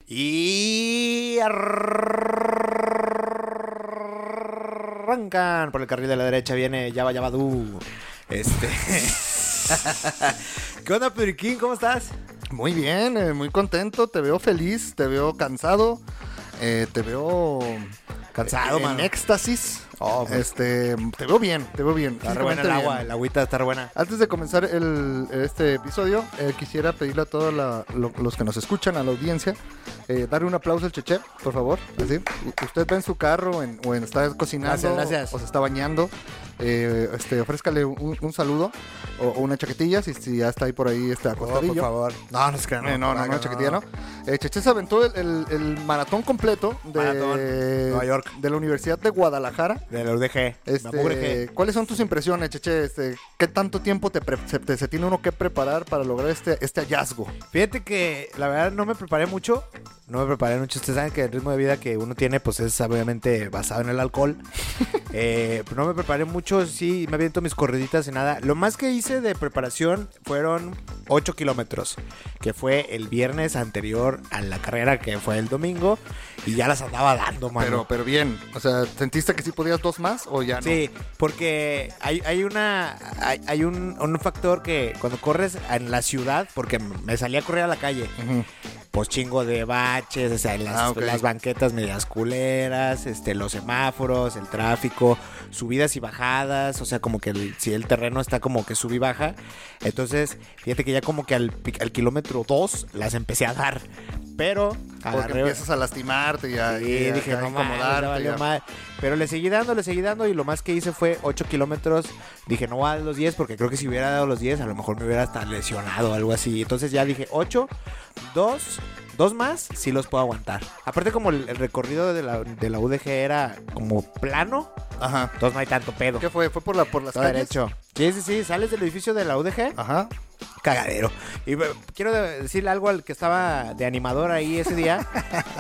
Y arrancan por el carril de la derecha. Viene Yaba Yabadú. ¿Qué onda, Pedriquín? ¿Cómo estás? Muy bien, muy contento. Te veo feliz, te veo cansado. Te veo Cansado, en mano. éxtasis. Oh, te veo bien, te veo bien. Está re buena el agua, el agüita está re buena. Antes de comenzar este episodio, quisiera pedirle a todos los que nos escuchan, a la audiencia, darle un aplauso al Cheche, por favor. Así. Usted va en su carro o está cocinando, Gracias. o se está bañando. Ofrézcale un saludo o una chaquetilla si ya está ahí por ahí acostadillo. por favor. No, no es que No, chaquetilla no. Cheche se aventó el maratón completo de Nueva York. de la Universidad de Guadalajara. De la UDG. ¿Cuáles son tus impresiones, Cheche? ¿Qué tanto tiempo se tiene uno que preparar para lograr este hallazgo? Fíjate que la verdad no me preparé mucho. Ustedes saben que el ritmo de vida que uno tiene pues es obviamente basado en el alcohol. No me preparé mucho, sí, me aviento mis corriditas y nada. Lo más que hice de preparación fueron 8 kilómetros, que fue el viernes anterior a la carrera, que fue el domingo, y ya las andaba dando, mano. Pero bien, o sea, ¿sentiste que sí podías 2 más o ya no? Sí, porque hay un factor que cuando corres en la ciudad, porque me salí a correr a la calle, Uh-huh. pues chingo de baches, o sea, las banquetas medias culeras, los semáforos, el tráfico, subidas y bajadas, o sea, como que si el terreno está como que sube y baja. Entonces, fíjate que ya como que al kilómetro 2 las empecé a dar, pero Porque empiezas a lastimarte y dije, no mames, ya valió mal. Pero le seguí dando y lo más que hice fue 8 kilómetros. Dije, no voy a dar los 10 porque creo que si hubiera dado los 10 a lo mejor me hubiera hasta lesionado o algo así. Entonces ya dije, 8, 2 más, sí los puedo aguantar. Aparte como el recorrido de la UDG era como plano, Ajá. entonces no hay tanto pedo. ¿Qué fue? ¿Fue por las Todo calles? derecho. Sí, sales del edificio de la UDG. Ajá. Cagadero. Y quiero decirle algo al que estaba de animador ahí ese día.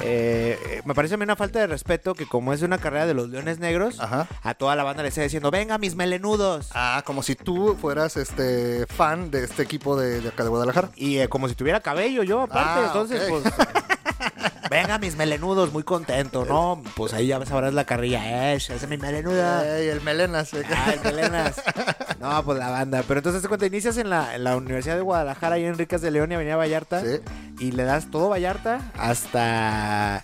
Me parece a mí una falta de respeto que como es una carrera de los Leones Negros, Ajá. a toda la banda le esté diciendo, venga mis melenudos. Ah, como si tú fueras fan de este equipo de acá de Guadalajara. Y como si tuviera cabello yo aparte. Entonces, ok. pues... venga mis melenudos, muy contento, ¿no? Pues ahí ya sabrás la carrilla. Ese es mi melenuda. Ey, el melenas. Ay, melenas. No, pues la banda. Pero entonces te cuenta, inicias en la Universidad de Guadalajara, ahí en Ricas de León y Avenida Vallarta. Sí. Y le das todo Vallarta hasta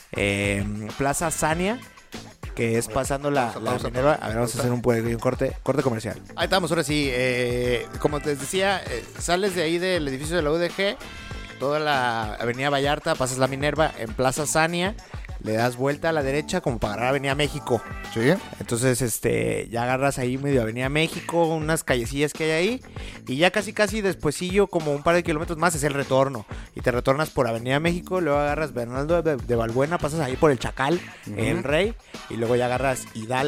Plaza Sania, que es pasando la pausa. Minerva. A ver, vamos a hacer un corte comercial. Ahí estamos, ahora sí. Como te decía, sales de ahí del edificio de la UDG, toda la Avenida Vallarta, pasas la Minerva en Plaza Sania, le das vuelta a la derecha como para agarrar Avenida México. Sí. Entonces, ya agarras ahí medio Avenida México, unas callecillas que hay ahí, y ya casi despuesillo, como un par de kilómetros más, es el retorno. Y te retornas por Avenida México, luego agarras Bernaldo de Balbuena, pasas ahí por el Chacal, el Rey, y luego ya agarras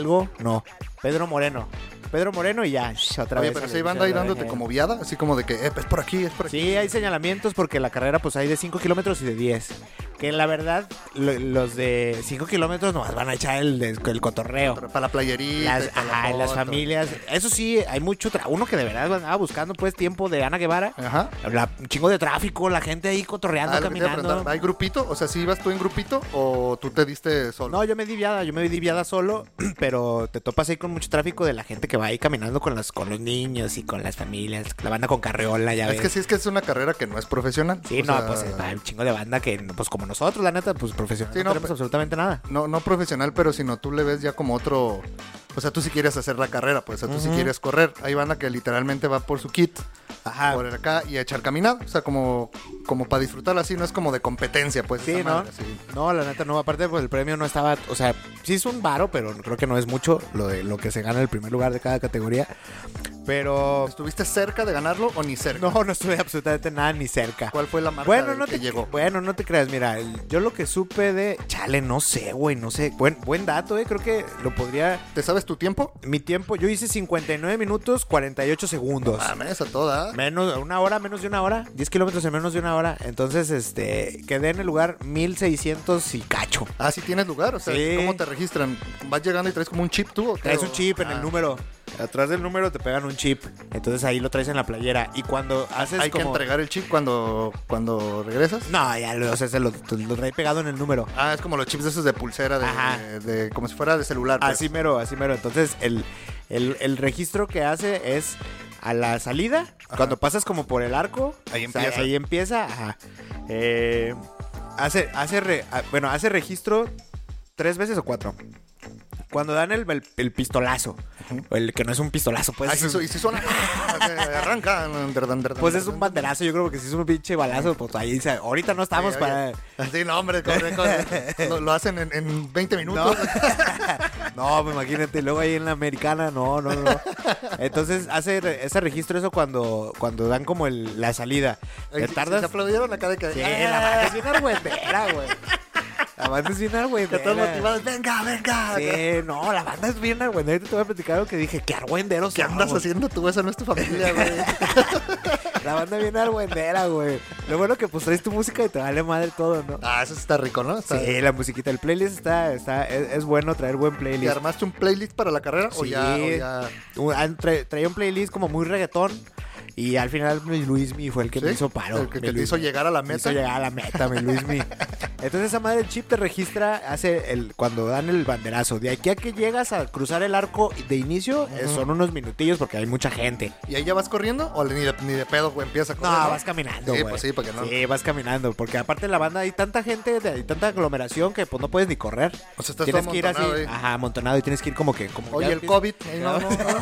Pedro Moreno y ya, otra Oye, vez. pero si hay banda ahí dándote como viada, así como de que, es por aquí, es por aquí. Sí, hay señalamientos porque la carrera pues hay de 5 kilómetros y de 10. Que la verdad, los de 5 kilómetros nomás van a echar el cotorreo. Pero para la playerita. Las familias. Eso sí, hay mucho. Uno que de verdad andaba buscando pues tiempo de Ana Guevara. Ajá. Un chingo de tráfico, la gente ahí cotorreando, Lo que te iba a caminando. preguntar, ¿hay grupito? O sea, ¿sí ibas tú en grupito o tú te diste solo? No, yo me di viada solo, pero te topas ahí con mucho tráfico de la gente que va ahí caminando con los niños y con las familias, la banda con carriola, ya ves. Es que sí, es que es una carrera que no es profesional. Sí, O no, sea, pues hay un chingo de banda que, pues como nosotros, la neta, pues profesional, Sí, no tenemos absolutamente nada. No profesional, pero sino tú le ves ya como otro... O sea, tú sí quieres hacer la carrera, pues, o sea, tú sí quieres correr. Hay banda que literalmente va por su kit, Ajá. por acá y a echar caminado. O sea, como para disfrutarlo así, no es como de competencia, pues. Sí, esa ¿no? madre, sí. No, la neta no. Aparte, pues el premio no estaba... O sea, sí es un varo, pero creo que no es mucho lo que se gana el primer lugar de cada categoría. Pero... ¿Estuviste cerca de ganarlo o ni cerca? No estuve absolutamente nada ni cerca. ¿Cuál fue la marca que llegó? Bueno, no te creas. Mira, yo lo que supe de... Chale, no sé, güey, no sé. Buen dato, Creo que lo podría... ¿Te sabes tu tiempo? Mi tiempo, yo hice 59 minutos 48 segundos. Mames, a toda. Menos de una hora. 10 kilómetros en menos de una hora. Entonces, quedé en el lugar 1600 y cacho. Ah, sí tienes lugar. O sea, Sí. ¿cómo te registran? ¿Vas llegando y traes como un chip tú o qué? Traes un chip en el número. Atrás del número te pegan un chip. Entonces ahí lo traes en la playera. Y cuando haces Hay que entregar el chip cuando regresas. No, ya o sea, lo trae pegado en el número. Es como los chips de esos de pulsera, de como si fuera de celular. Pues. Así mero. Entonces el registro que hace es a la salida, cuando pasas como por el arco. Ahí empieza. O sea, ahí empieza. Ajá. Hace registro 3 veces o 4. Cuando dan el pistolazo, el que no es un pistolazo, pues. Y si suena, arranca. Pues es un banderazo, yo creo que si es un pinche balazo, pues ahí dice, ahorita no estamos para. Sí, no, hombre, lo hacen en 20 minutos. No, pues imagínate, luego ahí en la americana, no. Entonces hace ese registro eso cuando dan como la salida. ¿Tardas? Se aplaudieron acá de que. Sí, la banda es bien argüendera, güey. La banda es bien argüendera. Que todos motivados, venga. Sí, no, la banda es bien argüendera. Te voy a platicar algo que dije, qué argüenderos. ¿Qué andas haciendo tú? Esa no es tu familia, güey. La banda bien argüendera, güey. Lo bueno que pues traes tu música y te vale madre todo, ¿no? Eso está rico, ¿no? Sí, la musiquita. El playlist es bueno traer buen playlist. ¿Y armaste un playlist para la carrera? Sí. ¿O ya? Traía un playlist como muy reggaetón. Y al final mi Luismi fue el que me hizo paro. El que te hizo llegar a la meta. Mi Luismi. Entonces esa madre, el chip te registra, cuando dan el banderazo. De aquí a que llegas a cruzar el arco de inicio, son unos minutillos porque hay mucha gente. ¿Y ahí ya vas corriendo? ¿O ni de pedo, güey, empiezas a correr? No, vas caminando, güey. Sí, pues sí, porque no. Sí, vas caminando. Porque aparte en la banda hay tanta gente, hay tanta aglomeración que pues no puedes ni correr. O sea, estás tienes todo que ir así, amontonado y tienes que ir como Oye, el COVID. No.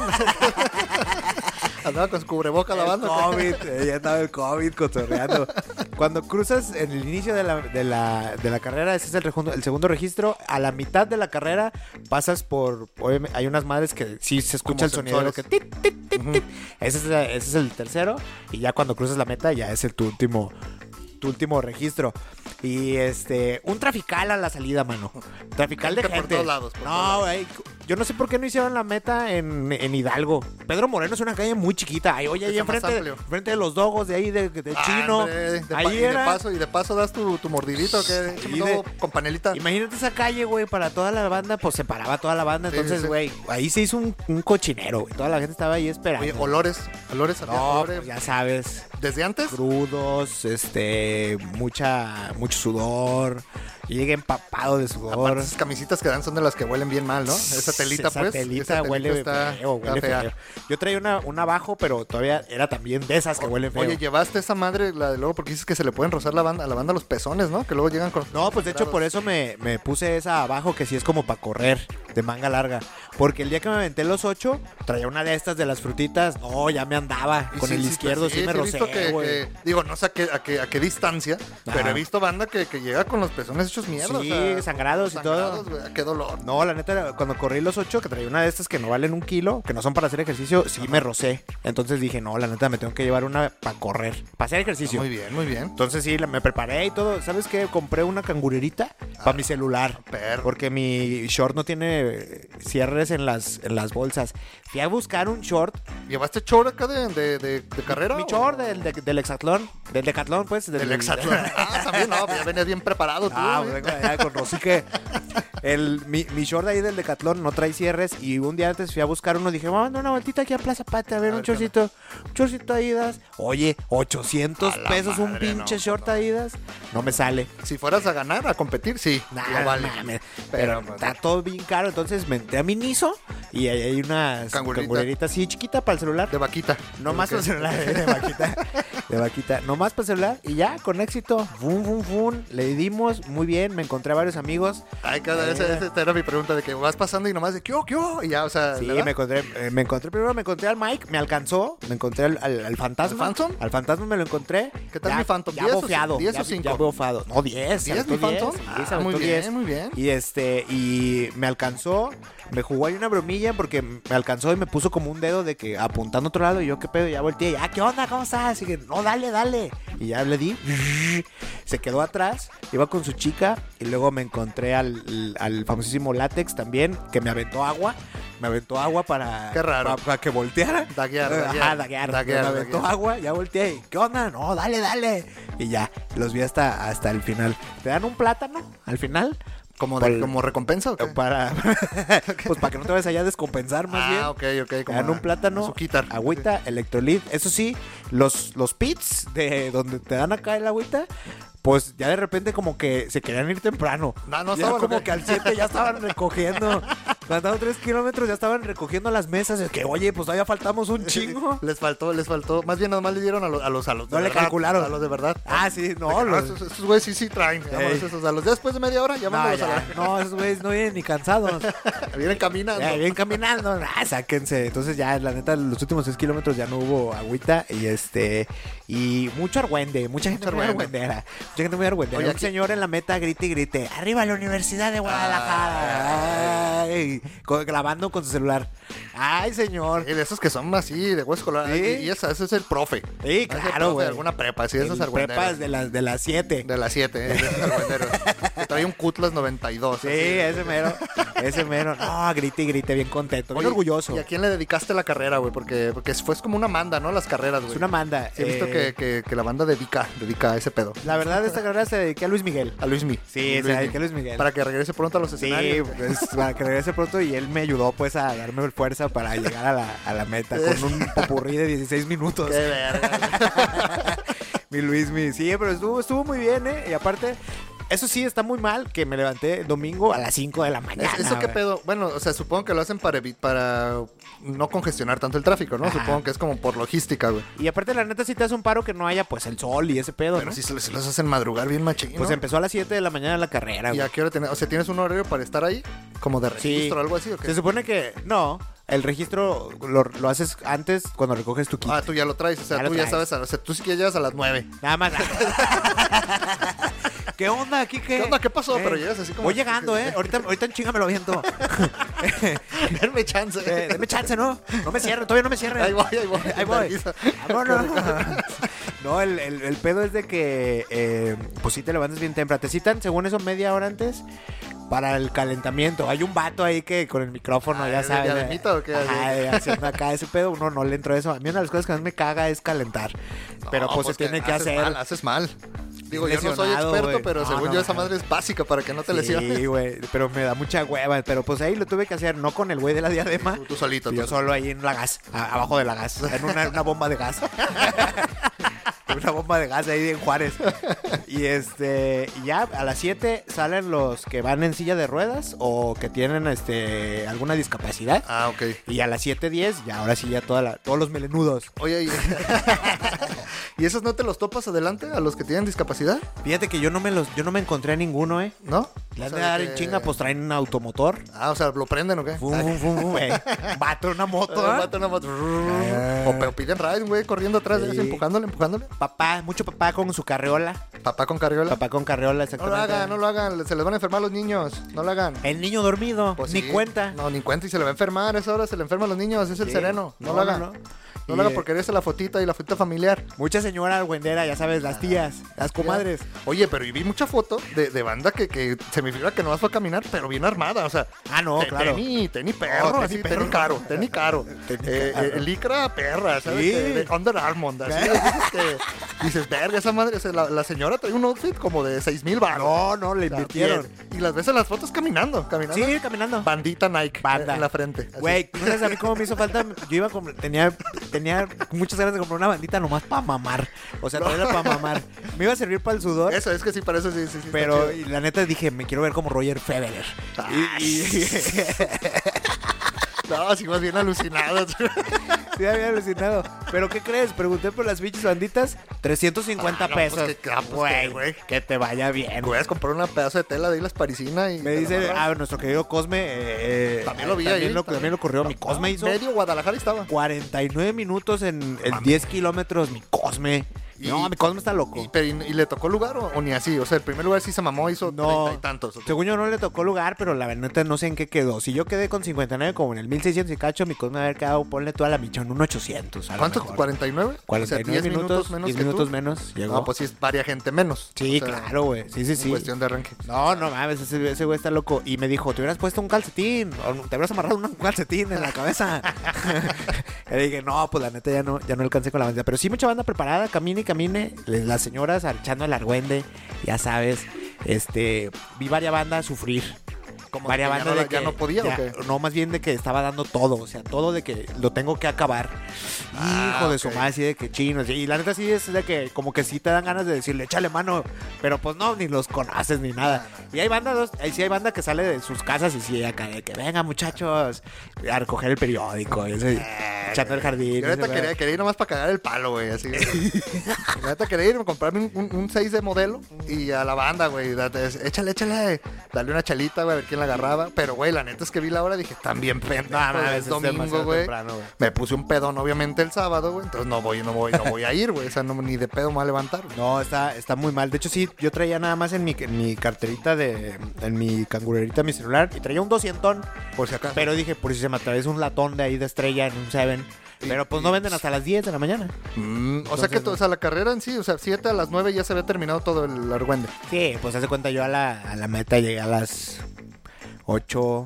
Andaba con su cubreboca la banda. Ya andaba el COVID cotorreando. Cuando cruzas en el inicio de la carrera, ese es el segundo registro. A la mitad de la carrera pasas por... Hay unas madres que sí se escucha el sonido de que... Tit, tit, tit, tit. Ese es el tercero. Y ya cuando cruzas la meta ya es tu último registro. Y un trafical a la salida, mano. Trafical de gente. Por todos lados. Yo no sé por qué no hicieron la meta en Hidalgo. Pedro Moreno es una calle muy chiquita. Ahí, oye, ahí enfrente de los dogos de ahí de Chino. Ahí y de paso das tu mordidito con panelita. Imagínate esa calle, güey, para toda la banda, pues se paraba toda la banda. Entonces, güey, ahí se hizo un cochinero, güey. Toda la gente estaba ahí esperando. Oye, olores. No, pues ya sabes. ¿Desde antes? Crudos, mucho sudor. Y llegué empapado de sudor. Aparte, esas camisitas que dan son de las que huelen bien mal, ¿no? Esa telita, esa telita huele feo. Yo traía una abajo, pero todavía era también de esas que huelen feo. Oye, llevaste esa madre, la de luego, porque dices que se le pueden rozar a la banda los pezones, ¿no? Que luego llegan con... No, pues de hecho por eso me puse esa abajo, que sí es como para correr, de manga larga. Porque el día que me aventé los 8, traía una de estas de las frutitas. No, ya me andaba. Con el izquierdo sí me rocé, güey. Digo, no sé a qué distancia, pero he visto banda que llega con los pezones hechos mierda. Sí, sangrados y todo. Wey, qué dolor. No, la neta, cuando corrí los 8, que traía una de estas que no valen 1 kilo, que no son para hacer ejercicio, sí me rocé. Entonces dije, no, la neta, me tengo que llevar una para correr, para hacer ejercicio. Muy bien, muy bien. Entonces sí, me preparé y todo. ¿Sabes qué? Compré una cangurerita para mi celular. Porque mi short no tiene cierres en las bolsas. Fui a buscar un short. ¿Llevaste short acá de carrera? Mi short del hexatlón. Del decatlón, pues. Del hexatlón. También, no, ya venías bien preparado tú. Vengo allá con Rosique. Mi short ahí del decatlón no trae cierres. Y un día antes fui a buscar uno. Dije, vamos a dar una vueltita aquí a Plaza Patria a ver un shortcito. Un shortcito Adidas. Oye, 800 pesos un pinche short Adidas. No me sale. Si fueras a ganar, a competir, sí. Vale. Pero está todo bien caro. Entonces me entré a mi Niso. Y ahí hay unas cangureritas así chiquita para el celular. De vaquita. No más para el celular, de vaquita. De vaquita. No más para el celular. Y ya, con éxito. Fum. Le dimos muy bien. Me encontré a varios amigos. Esa era mi pregunta, de que vas pasando y nomás de ¿qué? Y ya, o sea. Sí, me encontré al Mike. Me alcanzó. Me encontré al fantasma. ¿Al Phantom? Al fantasma me lo encontré. ¿Qué tal mi Phantom? Ya bofeado. ¿10 o 5? Ya bofado. No, 10. ¿10 mi Phantom? Muy bien. Y me alcanzó. Me jugó ahí una bromilla porque me alcanzó y me puso como un dedo de que apuntando a otro lado. Y yo, ¿qué pedo? Y ya volteé. ¿Qué onda? ¿Cómo estás? Y que, no, dale. Y ya le di. Se quedó atrás. Iba con su chica. Y luego me encontré al famosísimo Látex también, que me aventó agua. Me aventó agua para... Qué raro. Para que volteara. Daguear. Me aventó agua, ya volteé. ¿Qué onda? No, dale. Y ya, los vi hasta el final. Te dan un plátano al final ¿Como recompensa o qué? Pues para que no te vayas allá a descompensar más bien. Ok. Te dan un plátano, azuquitar. agüita, electrolit. Eso sí, los pits de donde te dan acá el agüita, pues ya de repente como que se querían ir temprano. No ya estaban, como ¿ok? que al 7 ya estaban recogiendo. Faltaban 3 kilómetros, ya estaban recogiendo las mesas. Es que, oye, pues todavía faltamos un chingo. Les faltó. Más bien nada más le dieron a los de No le verdad, calcularon. A los de verdad. Ah, sí, no. Esos güeyes sí traen. Vámonos esos, a los después de media hora, No, llamándolos a la... no, esos güeyes no vienen ni cansados. Vienen caminando. Ya, vienen caminando. Sáquense. Entonces ya, la neta, los últimos 6 kilómetros ya no hubo agüita. Y mucho argüende. Mucha gente muy argüendera. Mucha gente muy argüendera. Oye, Un señor en la meta grite y grite: ¡arriba la Universidad de Guadalajara! Ay, grabando con su celular. ¡Ay, señor! Y de esos que son así, de hueso colorado. Sí. Y ese es el profe. Sí, Ese claro, profe güey. de alguna prepa, sí, esos argüenderos. Prepas de las 7. De las 7, de esos argüenderos. Que trae un Cutlass 92. Sí, así. ese mero. Ese mero. No, grite y grite, bien contento, bien Oye, orgulloso. ¿Y a quién le dedicaste la carrera, güey? Porque fue como una manda, ¿no? Las carreras, güey. Es una manda. Sí, he visto que la banda dedica a ese pedo. La verdad, esta carrera se dediqué a Luis Miguel. A Luismi. Sí, se dediqué a Luis Miguel. Para que regrese pronto a los Sí, escenarios. pues, para que regrese pronto y él me ayudó pues a darme fuerza para llegar a la meta con un popurrí de 16 minutos. Qué verga. Mi Luismi, sí, pero estuvo muy bien, ¿eh? Y aparte, eso sí está muy mal que me levanté el domingo a las 5 de la mañana. ¿Eso qué güey. pedo? Bueno, o sea, supongo que lo hacen para no congestionar tanto el tráfico, ¿no? Ajá. Supongo que es como por logística, güey. Y aparte, la neta, sí te hace un paro que no haya pues el sol y ese pedo, Pero ¿no? si se los hacen madrugar bien machín, Pues ¿no? empezó a las 7 de la mañana la carrera, ¿Y güey. a qué hora tenés? O sea, ¿tienes un horario para estar ahí? ¿Como de registro o algo así o qué? Se supone que no. El registro lo haces antes cuando recoges tu kit. Ah, tú ya lo traes, o sea, Ya lo tú ya traes. sabes, o sea, tú sí que llegas a las 9. Nada más. ¿Qué onda aquí? ¿Qué onda? ¿Qué pasó? Pero llegas así como... Voy llegando, ¿eh? Ahorita en chinga me lo aviento. Denme chance. Deme chance, ¿no? No me cierren, todavía no me cierren. Ahí voy. Ahí voy. Vergüenza. Vámonos. No, el pedo es de que, pues sí te levantas bien temprano. Te citan, según eso, media hora antes para el calentamiento. Hay un vato ahí que con el micrófono, ya ¿de sabes. diademita o qué? Ajá, haciendo acá ese pedo. Uno no le entró eso. A mí una de las cosas que más me caga es calentar. Pero No, pues se tiene que hacer. Haces mal. Digo, yo no soy Lesionado, experto, güey. pero No, según no, yo esa no. madre es básica para que no te lesiones. Sí, güey, pero me da mucha hueva. Pero pues ahí lo tuve que hacer, no con el güey de la diadema. Tú solito. Yo solo ahí en la gas, abajo de la gas, en una bomba de gas. Una bomba de gas ahí en Juárez. Y y ya a las 7 salen los que van en silla de ruedas o que tienen alguna discapacidad. Ah, ok. Y a las 7:10 ya ahora sí ya todos los melenudos. Oye, ¿y esos no te los topas adelante a los que tienen discapacidad? Fíjate que yo no me encontré a ninguno, ¿No? Le O han sea, de dar de en que- chinga, pues traen un automotor. Ah, o sea, ¿lo prenden o qué? Fum, fum, fum, fum, vato, una moto, ¿eh? Mata una moto. O piden ride, güey, corriendo atrás, Sí. empujándole. Mucho papá con su carriola. Papá con carriola. Papá con carriola, No lo exactamente. hagan, no lo hagan. Se les van a enfermar los niños. No lo hagan. El niño dormido, Pues ni sí. cuenta. No, ni cuenta y se le va a enfermar. A esa hora se le enferman los niños. Es el Sí. sereno. No, No, lo hagan. no, No, no. lo hagan Y, porque eres la fotita y la fotita familiar. Mucha señora argüendera, ya sabes, las tías, las comadres. Oye, pero y vi mucha foto de banda que se me figura que no fue a caminar, pero bien armada. O sea, Ah, no, claro. Tení perro, No, así, tení perro. tení caro. Tení caro. Licra perra, ¿sabes? Sí. De Under Armour, así. Dices, verga, esa madre, o sea, la señora trae un outfit como de 6,000 baros. No, le invirtieron. Y las ves en las fotos caminando. Sí, caminando. Bandita Nike Banda. en la frente. así. Güey, ¿no sabes a mí cómo me hizo falta? Yo iba como, tenía muchas ganas de comprar una bandita nomás para mamar. O sea, traerla para mamar. Me iba a servir para el sudor. Eso, es que sí, para eso sí. está Pero chido. y la neta dije, me quiero ver como Roger Federer. No, sí, más bien alucinado. Sí, había alucinado. ¿Pero qué crees? Pregunté por las bichis banditas. 350 no, pesos. pues, Güey, que te vaya bien. Puedes comprar una pedazo de tela de Islas Parisina y... Me te la dice, amarras. nuestro querido Cosme. También lo vi ahí, También lo corrió. Mi Cosme hizo Medio Guadalajara estaba. 49 minutos en 10 kilómetros. Mi Cosme. No, mi Cosme está loco. ¿Y le tocó lugar o ni así? O sea, el primer lugar sí se mamó, hizo No. 30 y tantos. Según yo no le tocó lugar, pero la verdad no sé en qué quedó. Si yo quedé con 59 como en el 1600 y cacho, mi Cosme haber quedado, ponle toda la micha en un 800. a lo ¿Cuántos? mejor. ¿49? 49 o sea, 10 minutos menos 10 que minutos tú. menos. Llegó. No, pues sí, es varia gente menos. Sí, O sea, claro, güey. Sí, sí, en sí. cuestión de arranque. No mames, ese güey está loco. Y me dijo, te hubieras puesto un calcetín. O te hubieras amarrado un calcetín en la cabeza. Y le dije, no, pues la neta ya no alcancé con la banda. Pero sí mucha banda preparada, camine y camine. Las señoras echando el argüende, ya sabes. vi varias bandas sufrir. Como Varias que bandas de que ya no podía, ¿o qué? No, más bien de que estaba dando todo, o sea, todo de que lo tengo que acabar. Hijo de su ok. madre, así de que chinos. Y la neta sí es de que como que sí te dan ganas de decirle, échale mano, pero pues no, ni los conoces ni nada. Y hay bandas, sí hay banda que sale de sus casas y sí acá de que venga muchachos a recoger el periódico, y ese, echando el jardín. Yo ahorita quería ir nomás para cagar el palo, güey, así. Yo ahorita quería ir a comprarme un 6 de modelo y a la banda, güey, échale, dale una chalita, güey, a ver quién la agarraba. Pero, güey, la neta es que vi la hora y dije, también pendejo, es domingo, güey. Me puse un pedón, obviamente, el sábado, güey, entonces no voy a ir, güey, o sea, ni de pedo me voy a levantar, güey. No, está muy mal. De hecho, sí, yo traía nada más en mi carterita en mi cangurerita, mi celular, y traía un 200, Por si acaso. pero dije, por si se me atraviesa un latón de ahí de Estrella en un 7. Pero pues no venden hasta las 10 de la mañana. O sea que, o sea, la carrera en sí, o sea, 7 a las 9 ya se había terminado todo el argüende. Sí, pues hace cuenta yo a la meta llegué a las 8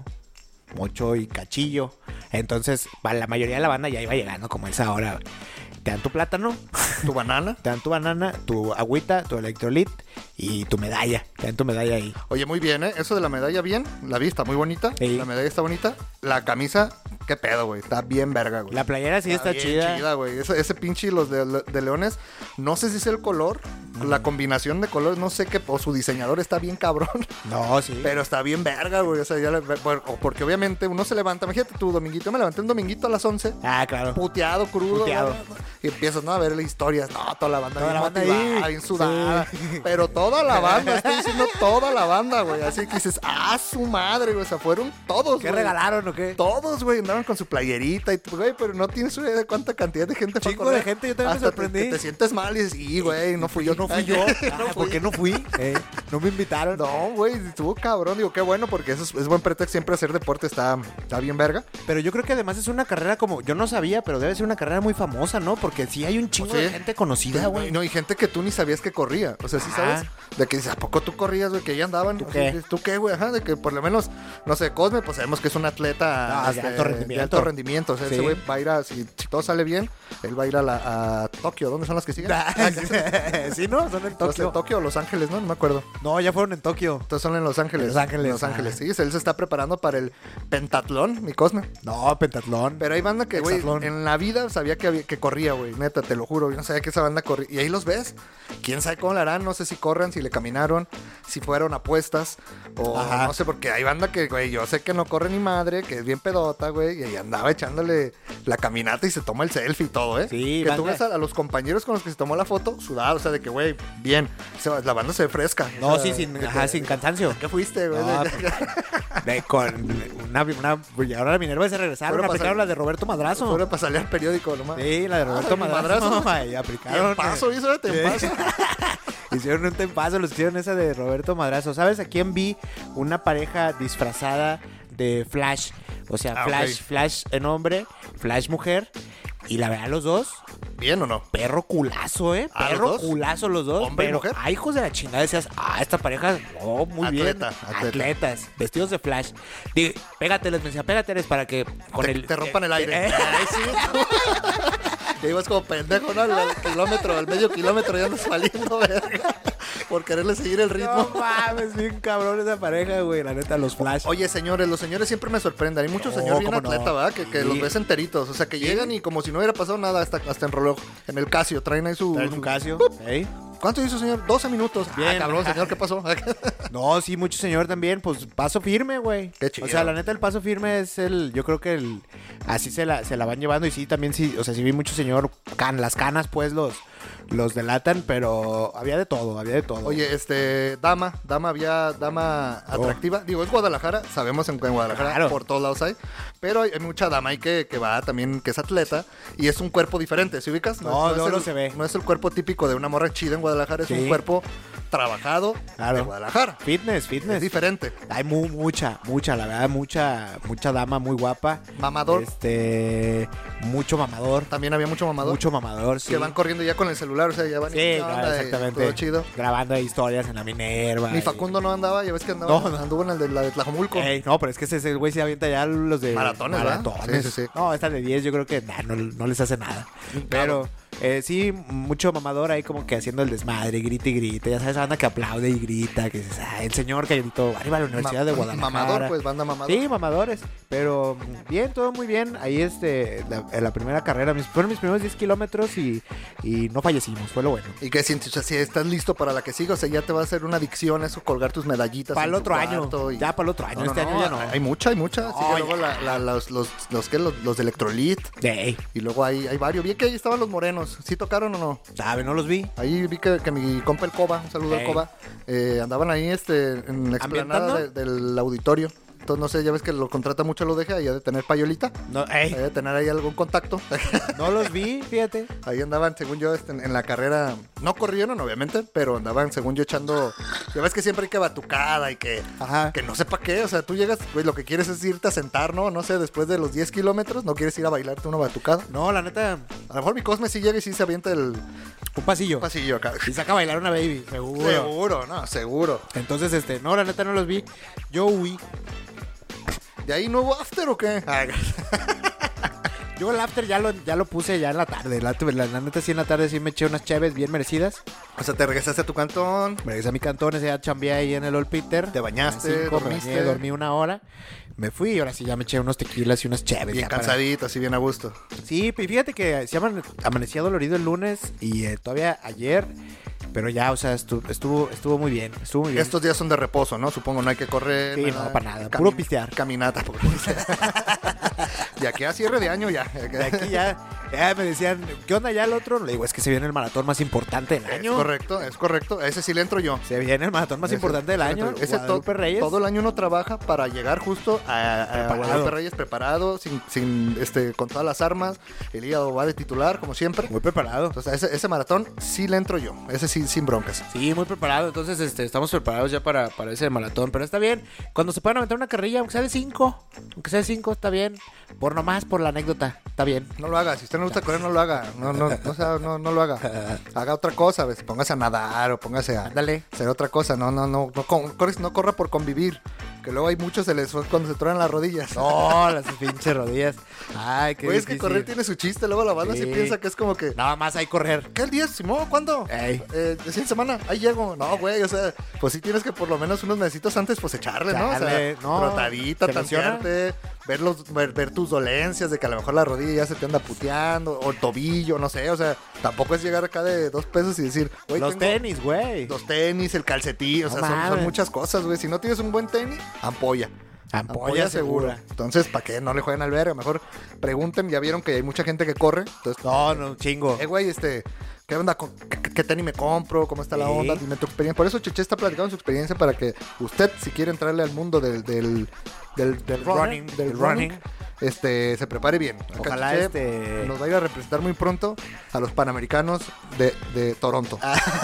y cachillo. Entonces, la mayoría de la banda ya iba llegando como a esa hora. Güey. Te dan tu plátano, ¿Tu banana? te dan tu banana, tu agüita, tu electrolit y tu medalla. Te dan tu medalla ahí. Oye, muy bien, ¿eh? Eso de la medalla, bien. La vi, está muy bonita. Sí. La medalla está bonita. La camisa, qué pedo, güey. Está bien verga, güey. La playera sí está bien chida. güey. Ese pinche los de Leones, no sé si es el color, la combinación de colores, no sé qué, o su diseñador está bien cabrón, No, sí. pero está bien verga, güey. O sea, porque obviamente uno se levanta, imagínate tú, dominguito, yo me levanté un dominguito a las 11, Ah, claro. puteado, crudo, Puteado. ¿no? Y empiezas, ¿no? A ver las historias, no, toda la banda Toda bien la banda motivada, ahí. bien sudada, Sí. pero toda la banda, estoy diciendo toda la banda, güey. Así que dices, su madre, güey. O sea, fueron todos, ¿Qué güey. regalaron o qué? Todos, güey, andaban con su playerita y, güey, pero no tienes una idea de cuánta cantidad de gente fue a Chingo correr. de gente, yo también me Hasta sorprendí. que te sientes mal y dices, güey, no fui yo. No fui yo. No ¿Por qué no fui? No me invitaron. No, güey, estuvo cabrón. Digo, qué bueno, porque eso es buen pretexto. Siempre hacer deporte está bien verga. Pero yo creo que además es una carrera como... Yo no sabía, pero debe ser una carrera muy famosa, ¿no? Porque sí hay un chingo Sí. de gente conocida, güey. No, y gente que tú ni sabías que corría. O sea, sí Ajá. sabes. De que dices, ¿a poco tú corrías, güey? Que ya andaban. ¿Tú O sea, qué? ¿Tú qué, güey? Ajá, de que por lo menos, no sé, Cosme, pues sabemos que es un atleta No, de alto rendimiento. de alto rendimiento. O sea, Sí. ese güey va a ir a, si todo sale bien, él va a ir a Tokio. ¿Dónde son las que siguen? Sí, ¿no? Son en Tokio. Tokio o Los Ángeles, ¿no? No me acuerdo. No, ya fueron en Tokio. Entonces son en Los Ángeles. Los Ángeles, En Los Ángeles, sí. Él se está preparando para el pentatlón, mi Cosme. No, pentatlón. Pero hay banda que, güey, Hexatlón. en la vida sabía que corría, güey. Neta, te lo juro. Yo no sabía que esa banda corría. Y ahí los ves. Quién sabe cómo la harán. No sé si corran, si le caminaron, si fueron apuestas. O Ajá. no sé, porque hay banda que, güey, yo sé que no corre ni madre, que es bien pedota, güey. Y ahí andaba echándole la caminata y se toma el selfie y todo, ¿eh? Sí, que tú banda. ves a los compañeros con los que se tomó la foto sudados. O sea, de que, güey, bien. La banda se ve fresca. No, O sea, sí, de ajá, que- sin cansancio. ¿Qué fuiste, güey? No, con y ahora la Minerva se regresaron, Fueron aplicaron pasar- la de Roberto Madrazo. Fueron para salir al periódico nomás. Sí, la de Roberto Ah, Madrazo. Madrazo. Y aplicaron. Tempazo, hizo de tempazo. Hicieron un tempazo, los hicieron esa de Roberto Madrazo. ¿Sabes a quién vi? Una pareja disfrazada de Flash. O sea, Flash, ok. Flash en hombre, Flash mujer. Y la verdad, los dos, ¿Bien o no? perro culazo, ¿eh? ¿Ah, Perro los dos? culazo los dos. ¿Hombre y Pero, mujer? hijos de la chingada, decías, esta pareja, muy Atleta, bien. atleta. Atletas, vestidos de Flash. Digo, pégateles, me decía, pégateles para que con Te rompan el aire. ¿Eh? Ay, sí. Que ibas como pendejo, ¿no? Al medio kilómetro ya andas valiendo, verga. Por quererle seguir el ritmo. No mames, bien cabrón esa pareja, güey. La neta, los Flash. Oye, señores, los señores siempre me sorprenden. Hay muchos No, señores bien cómo no. atleta, ¿verdad? Que Sí. los ves enteritos. O sea, que llegan y como si no hubiera pasado nada hasta en reloj. En el Casio, traen ahí su... Traen un su- Casio. ¿Eh? ¿Cuánto hizo, señor? 12 minutos. Bien. Cabrón, señor, ¿qué pasó? No, sí, mucho señor también, pues paso firme, güey. Qué chido. O sea, la neta, el paso firme es yo creo que así se la van llevando y sí, también sí, o sea, sí vi mucho señor, las canas pues los delatan, pero había de todo. Oye, dama atractiva. Digo, es Guadalajara, sabemos en Guadalajara, Claro. por todos lados hay. Pero hay mucha dama ahí que va también, que es atleta y es un cuerpo diferente, ¿sí ubicas? No, es no el- se ve. No es el cuerpo típico de una morra chida en Guadalajara, es Sí. un cuerpo trabajado Claro. de Guadalajara. Fitness. Es diferente. Hay mucha, la verdad, mucha dama muy guapa. Mamador. Mucho mamador. También había mucho mamador. Mucho mamador, sí. Que van corriendo ya con el celular, o sea, ya van Sí, ¿qué claro, onda? Y exactamente. todo chido. Grabando ahí historias en la Minerva. Ni y- Facundo no andaba, ya ves que andaba, No, no. anduvo en el de la de Tlajomulco. Ey, no, pero es que ese güey se avienta ya los de Maratones, ¿verdad? Sí, sí, sí. No, esta de 10 yo creo que no les hace nada. Pero Sí, mucho mamador ahí como que haciendo el desmadre, grita y grita. Ya sabes, banda que aplaude y grita, que dices, el señor que gritó arriba a la Universidad de Guadalajara. Mamador, pues, banda mamador. Sí, mamadores. Pero bien, todo muy bien. Ahí en la primera carrera, fueron mis primeros 10 kilómetros y no fallecimos, fue lo bueno. ¿Y qué sientes? O sea, si estás listo para la que siga, o sea, ya te va a hacer una adicción eso, colgar tus medallitas. Para el en tu otro año. cuarto y- Ya para el otro año. No, este no, año ya no. Hay mucha. No, Así que luego los de Electrolit. Ey, Y luego hay varios. Vi que ahí estaban los morenos. ¿Sí tocaron o no? ¿sabe? No los vi. Ahí vi que mi compa el Coba, un saludo al Ey. Coba, andaban ahí en la explanada ¿Ambientando? del auditorio. Entonces, no sé, ya ves que lo contrata mucho el UDG, ahí ha de tener payolita, No, ahí ha de tener ahí algún contacto. no los vi, fíjate. Ahí andaban, según yo, en la carrera, no corrieron, obviamente, pero andaban, según yo, echando, ya ves que siempre hay que batucada y que Ajá. no sé para qué, o sea, tú llegas, güey, lo que quieres es irte a sentar, ¿no? No sé, después de los 10 kilómetros, no quieres ir a bailarte una batucada. No, la neta, A lo mejor mi Cosme sí llega y sí se avienta el un pasillo. pasillo acá. Y saca a bailar una baby, seguro. Seguro, no, seguro. Entonces, no, la neta no los vi. Yo huí. ¿De ahí nuevo after o qué? Yo el after ya lo puse ya en la tarde. La neta sí en la tarde sí me eché unas chaves bien merecidas. O sea, te regresaste a tu cantón, Me regresé a mi cantón, ese ya chambeé ahí en el Old Peter. te bañaste, A las 5, me dormiste. bañé, dormí una hora. Me fui y ahora sí ya me eché unos tequilas y unas chaves. bien ya para- cansadito, así bien a gusto. Sí, y fíjate que sí amanecía dolorido el lunes y todavía ayer. Pero ya, o sea, estuvo muy bien. Estuvo muy bien. Estos días son de reposo, ¿no? Supongo, no hay que correr. Sí, no, para nada. Puro pistear. Caminata, puro pistear. De aquí a cierre de año ya. De aquí ya me decían, ¿qué onda ya el otro? Le digo, es que se viene el maratón más importante del año. Es correcto. A ese sí le entro yo. Se viene el maratón más Ese- importante del ese año. le entro yo. Guadalupe Reyes. Todo el año uno trabaja para llegar justo a Preparado. Guadalupe Reyes preparado, con todas las armas. El hígado va de titular, como siempre. Muy preparado. Entonces, a ese maratón sí le entro yo. Ese sí, sin broncas. Sí, muy preparado. Entonces, estamos preparados ya para ese maratón. Pero está bien. Cuando se puedan aventar una carrilla, aunque sea de 5. Aunque sea de 5, está bien. Por la anécdota. Está bien. No lo haga, si a usted no le gusta correr, no lo haga. No lo haga. Haga otra cosa, ¿ves? Póngase a nadar o póngase a Ándale. hacer otra cosa. No corra por convivir. Que luego hay muchos se les fue cuando se truenan las rodillas. No, las pinches rodillas. Ay, qué Güey, es que difícil. correr tiene su chiste. Luego la banda sí Sí. piensa que es como que. Nada más hay correr. ¿Qué el día, Simón? ¿Cuándo? Ey. De 100 semana. Ahí llego. No, güey, o sea, pues sí tienes que por lo menos unos mesecitos antes, pues echarle, ¿no? O Echarle, sea, no, trotadita, ¿te emociona? tantearte, ver tus dolencias, de que a lo mejor la rodilla ya se te anda puteando, o el tobillo, no sé, o sea, tampoco es llegar acá de 2 pesos y decir, güey, Los tenis, güey. los tenis, el calcetín, o No sea, son mames. muchas cosas, güey. Si no tienes un buen tenis, ampolla. Ampolla segura. Entonces, ¿para qué no le jueguen al verga? Mejor pregunten, ya vieron que hay mucha gente que corre. Entonces, No, chingo. güey, ¿qué onda? ¿Qué tenis me compro? ¿Cómo está la Sí. onda? Dime tu experiencia. Por eso Cheche está platicando su experiencia para que usted, si quiere entrarle al mundo del running, del del running, running. Se prepare bien. Acá Ojalá Cheche nos va a ir a representar muy pronto a los Panamericanos de Toronto.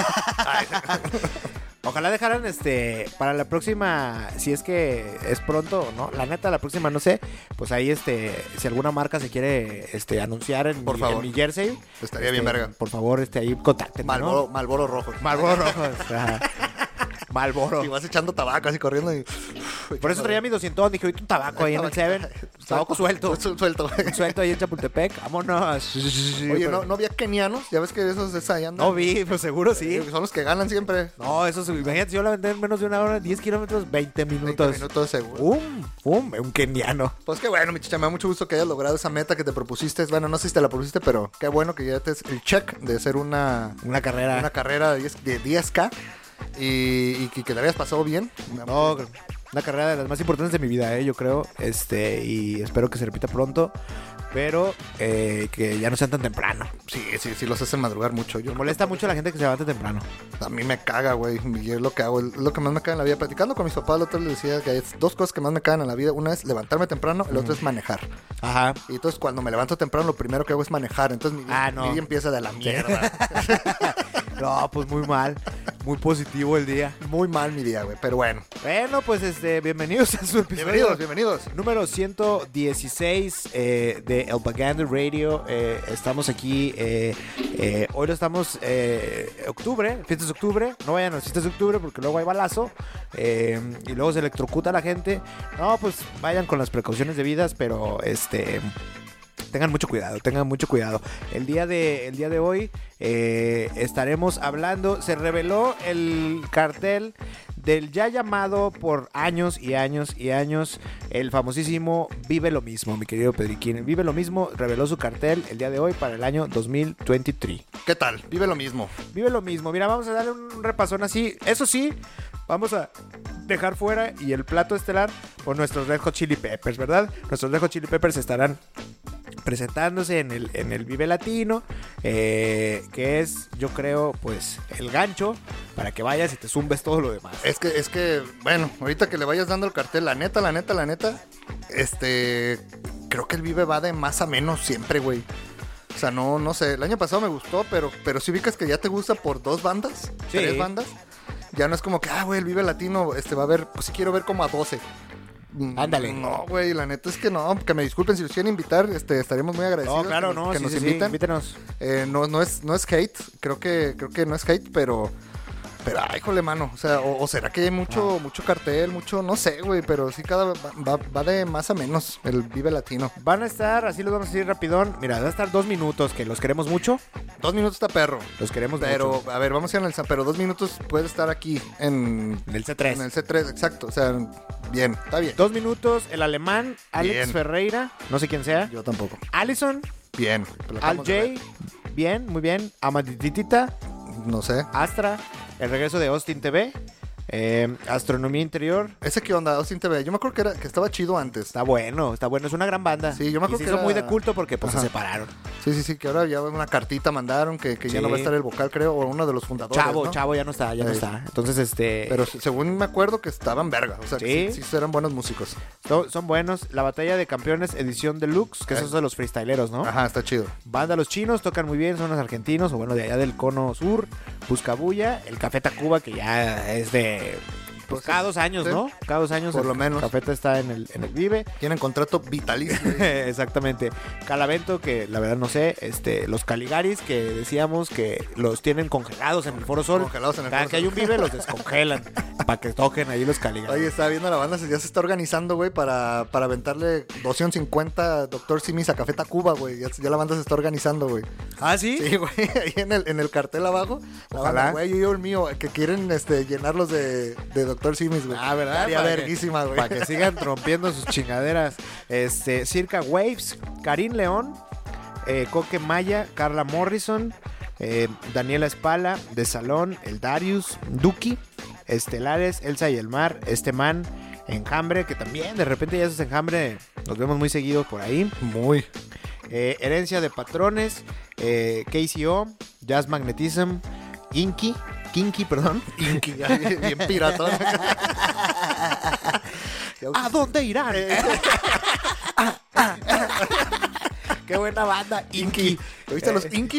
Ojalá dejaran para la próxima, si es que es pronto o no, la neta la próxima no sé, pues ahí si alguna marca se quiere anunciar en, Por favor. en mi jersey, Estaría bien verga. Por favor, ahí contáctenme, ¿no? Malboro rojo. Malboro rojos. Ajá. Malboro. Y vas echando tabaco así corriendo y... Por eso traía mi 200, dije, ahorita un tabaco ahí en el Seven. Tabaco suelto. Suelto. Suelto ahí en Chapultepec. Vámonos. Oye, ¿no había kenianos? Ya ves que esos ahí andan. No vi, pero seguro sí. Son los que ganan siempre. No, eso imagínate, si yo la vendé en menos de una hora, 10 kilómetros, 20 minutos. 20 minutos seguro. Un keniano. Pues qué bueno, mi chicha, me da mucho gusto que hayas logrado esa meta que te propusiste. Bueno, no sé si te la propusiste, pero qué bueno que ya te el check de hacer una carrera de 10K y que te la hayas pasado bien. No, una carrera de las más importantes de mi vida, yo creo. Y espero que se repita pronto. Pero que ya no sean tan temprano. Sí, los hacen madrugar mucho. Me molesta mucho la gente que se levanta temprano. A mí me caga, güey. Y es lo que hago, es lo que más me caga en la vida. Platicando con mis papás, el otro les decía que hay 2 cosas que más me cagan en la vida. Una es levantarme temprano, el otro es manejar. Ajá. Y entonces cuando me levanto temprano, lo primero que hago es manejar. Entonces mi día empieza de la mierda. No, pues muy mal. Muy positivo el día. Muy mal mi día, güey. Pero bueno. Bueno, pues bienvenidos a su episodio. Bienvenidos. Número 116 de El Baganda Radio. Estamos aquí. Hoy lo estamos octubre, fiestas de octubre. No vayan a las fiestas de octubre porque luego hay balazo. Y luego se electrocuta a la gente. No, pues vayan con las precauciones debidas, pero tengan mucho cuidado. El día de hoy estaremos hablando, se reveló el cartel del ya llamado por años y años y años el famosísimo Vive lo Mismo, mi querido Pedriquín. Vive lo Mismo reveló su cartel el día de hoy para el año 2023. ¿Qué tal? Vive lo mismo. Vive lo mismo. Mira, vamos a darle un repasón así. Eso sí, vamos a dejar fuera y el plato estelar por nuestros Red Hot Chili Peppers, ¿verdad? Nuestros Red Hot Chili Peppers estarán presentándose en el Vive Latino, que es, yo creo, pues, el gancho para que vayas y te zumbes todo lo demás. Es que, bueno, ahorita que le vayas dando el cartel, la neta, creo que el Vive va de más a menos siempre, güey. O sea, no sé, el año pasado me gustó, pero si ubicas que ya te gusta por 2 bandas, sí. 3 bandas, ya no es como que, güey, el Vive Latino, va a ver, pues sí quiero ver como a 12. Ándale. No, güey, la neta es que no, que me disculpen si los quieren invitar, estaríamos muy agradecidos. No, claro, no, que sí, nos sí, inviten. Invítenos. No es hate, creo que no es hate, pero híjole, mano, o sea, o será que hay mucho cartel, no sé, güey, pero sí va de más a menos el Vive Latino. Van a estar, así los vamos a decir rapidón, mira, van a estar 2 minutos, que los queremos mucho. 2 minutos está perro. Los queremos pero, mucho. A ver, vamos a analizar, pero 2 minutos puede estar aquí en el C3. En el C3, exacto, o sea, bien, está bien. 2 minutos, el alemán, Alex Bien. Ferreira, no sé quién sea. Yo tampoco. Allison, Bien. Al J, bien, muy bien. Amaditita, no sé. Astra, el regreso de Austin TV, Astronomía Interior. ¿Ese qué onda? Austin TV. Yo me acuerdo que estaba chido antes. Está bueno, es una gran banda. Sí, yo me acuerdo y se que hizo era muy de culto porque pues Ajá. se separaron. Sí, que ahora ya una cartita mandaron que Sí. ya no va a estar el vocal, creo, o uno de los fundadores, ¿no? Chavo ya no está, no está. Entonces, Pero según me acuerdo que estaban verga, o sea, Sí. que sí eran buenos músicos. son buenos. La Batalla de Campeones edición deluxe, que esos son de los freestyleros, ¿no? Ajá, está chido. Banda Los Chinos, tocan muy bien, son los argentinos, o bueno, de allá del cono sur. Buscabulla, el Café Tacuba, que ya es de... Pues cada 2 años, sí. ¿no? Cada 2 años Por lo menos. Cafeta está en el Vive. Tienen contrato vitalicio. Exactamente. Calavento, que la verdad no sé. Los Caligaris, que decíamos que los tienen congelados en el Foro Sol. Congelados en el Cada Foro que hay Sol. un Vive, los descongelan para que toquen ahí los Caligaris. Oye, estaba viendo la banda, ya se está organizando, güey, para aventarle 250 Dr. Simis a Café Tacuba, güey. Ya la banda se está organizando, güey. ¿Ah, sí? Sí, güey, ahí en el cartel abajo. La Ojalá. banda, güey, yo el mío, que quieren llenarlos de Dr. Simis, güey. Ah, ¿verdad? Estaría Para que- verguísima, güey. Para que sigan rompiendo sus chingaderas. Circa Waves, Karim León, Coque Maya, Carla Morrison, Daniela Espala, De Salón, El Darius, Duki, Estelares, Elsa y el Mar, Man, Enjambre, que también de repente ya esos Enjambre los vemos muy seguidos por ahí. Muy. Herencia de Patrones, KCO, Jazz Magnetism, Kinky, perdón. Inky, bien piratón. ¿A dónde irán? Qué buena banda, Inky. ¿Viste los Inky?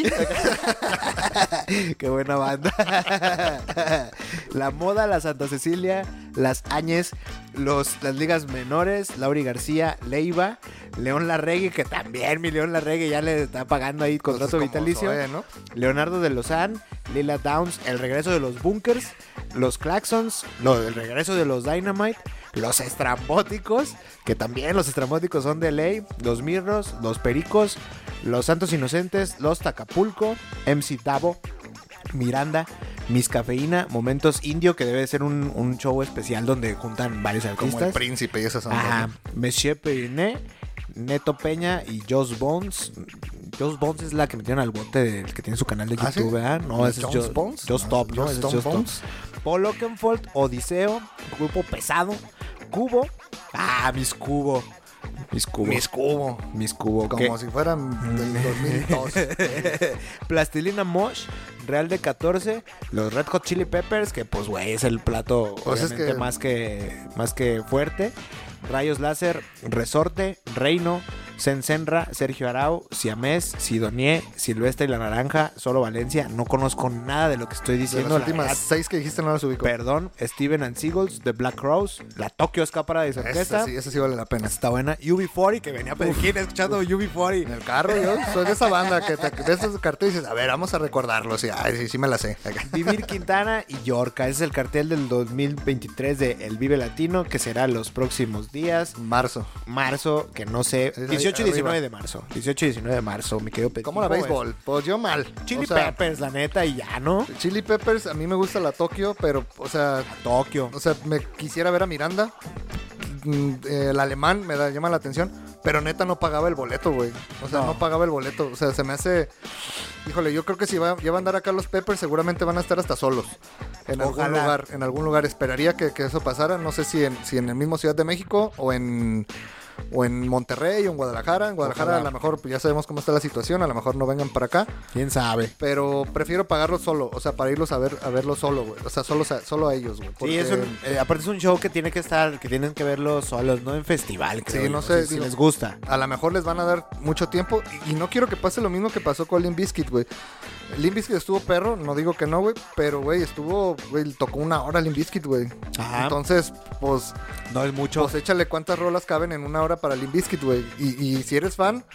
Qué buena banda. La Moda, la Santa Cecilia, las Áñez, las ligas menores, Lauri García, Leiva, León Larregui, que también mi León Larregui ya le está pagando ahí contrato Entonces, como vitalicio. Zoe, ¿no? Leonardo de Lozán, Lila Downs, el regreso de los Bunkers, los Claxons, el regreso de los Dynamite, los Estrambóticos, que también los Estrambóticos son de ley, los Mirros, los Pericos, los Santos Inocentes, los Tacapulco, MC Davo, Miranda, Miss Cafeína, Momentos Indio, que debe ser un show especial donde juntan varios Como el artistas. príncipe y esas son. Ajá, Monsieur Periné, Neto Peña y Joss Bones. Joss Bones es la que metieron al bote del que tiene su canal de ¿Ah, YouTube, sí? ¿verdad? No, ese es ¿Joss Bones? Just Stop, ¿no? Ese es Just Stop. Bones. Paul Oakenfold, Odiseo, Grupo Pesado, Cubo. Mis Cubo. Mis Cubo. Como si fueran del 2002. Plastilina Mosh, Real de 14, los Red Hot Chili Peppers, que pues güey es el plato Pues es obviamente más que fuerte. Rayos Láser, Resorte, Reino, Sensenra, Sergio Arau, Siamés, Sidonie, Silvestre y la Naranja, Solo Valencia. No conozco nada de lo que estoy De diciendo. las la últimas verdad. 6 que dijiste no las ubico. Perdón, Steven and Seagulls, The Black Crowes, la Tokyo Escápara de su orquesta. Esa sí vale la pena. Está buena. UB40, que venía Pedriquín escuchando En UB40. el carro, yo soy de esa banda que te ves esos carteles y dices, a ver, vamos a recordarlos. Y, ay, sí me la sé. Vivir Quintana y Yorca. Ese es el cartel del 2023 de El Vive Latino, que será los próximos días. Marzo. Marzo, que no sé. Es ahí 18 y arriba. 19 de marzo. 18 y 19 de marzo, mi querido Petit. ¿Cómo la béisbol? Pues yo mal. Chili O sea, Peppers, la neta, y ya, ¿no? Chili Peppers, a mí me gusta la Tokio, pero, o sea, Tokio. me quisiera ver a Miranda. El alemán llama la atención, pero neta no pagaba el boleto, güey. O sea, no pagaba el boleto. O sea, se me hace... Híjole, yo creo que si ya van a andar acá los Peppers, seguramente van a estar hasta solos. En algún lugar. En algún lugar. Esperaría que eso pasara. No sé si en el mismo Ciudad de México o en Monterrey o en Guadalajara. En Guadalajara Ojalá. a lo mejor pues, ya sabemos cómo está la situación. A lo mejor no vengan para acá. ¿Quién sabe? Pero prefiero pagarlo solo. O sea, para irlos a verlo solo, güey. O sea, solo a ellos, güey. Sí, aparte es un show que tiene que estar, que tienen que verlo solos, no en festival, creo. Sí, no sé, si digo, les gusta. A lo mejor les van a dar mucho tiempo y no quiero que pase lo mismo que pasó con Limp Bizkit, güey. Limp Bizkit estuvo perro, no digo que no, güey, pero, güey, tocó 1 hora Limp Bizkit, güey. Ajá. Entonces, pues, No es mucho. pues échale cuántas rolas caben en 1 hora para Limp Bizkit, güey. Y si eres fan,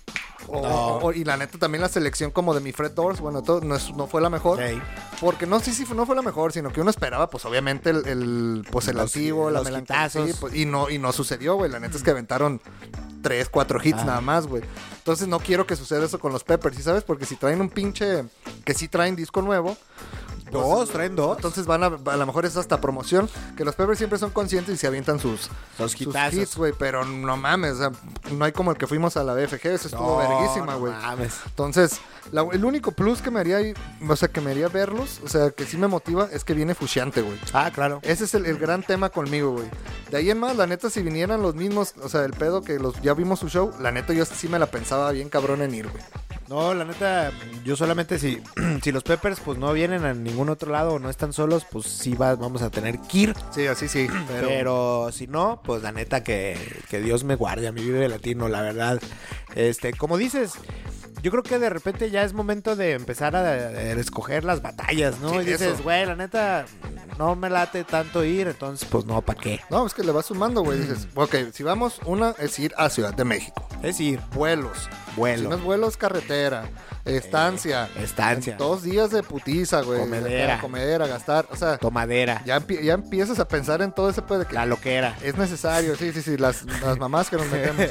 y la neta también la selección como de mi Fred Doors, bueno, no fue la mejor. Ey. Porque no sé si no fue la mejor, sino que uno esperaba, pues obviamente el antiguo, la los melancolía, hitazos. sí, pues, y no sucedió, güey. La neta es que aventaron 3, 4 hits nada más, güey. Entonces no quiero que suceda eso con los Peppers, ¿sí sabes? Porque si traen un pinche, que sí traen disco nuevo. Traen dos. Entonces a lo mejor es hasta promoción, que los Peppers siempre son conscientes y se avientan sus hitazos. hits, güey, pero no mames, o sea, no hay como el que fuimos a la BFG, eso estuvo verguísima, güey. No mames. Entonces, el único plus que me haría, que me haría verlos, o sea, que sí me motiva, es que viene Fushante, güey. Ah, claro. Ese es el gran tema conmigo, güey. De ahí en más, la neta, si vinieran los mismos, o sea, el pedo que ya vimos su show, la neta yo sí me la pensaba bien cabrón en ir, güey. No, la neta, yo solamente si los Peppers pues no vienen a ningún otro lado o no están solos, pues sí vamos a tener que ir. Sí, así sí. Pero si no, pues la neta que Dios me guarde a mi Vive Latino, la verdad. Como dices, yo creo que de repente ya es momento de empezar a escoger las batallas, ¿no? Sí, y dices, eso. güey, la neta, no me late tanto ir, entonces pues no, ¿para qué? No, es que le vas sumando, güey. Dices, ok, si vamos, una es ir a Ciudad de México. Es ir, Vuelos. Si vuelo, no es vuelos, carretera. Estancia. estancia, 2 días de putiza, güey. Comedera, gastar. O sea, tomadera, ya empiezas a pensar en todo ese pedo de que la loquera. es necesario. Sí, las mamás que nos metemos.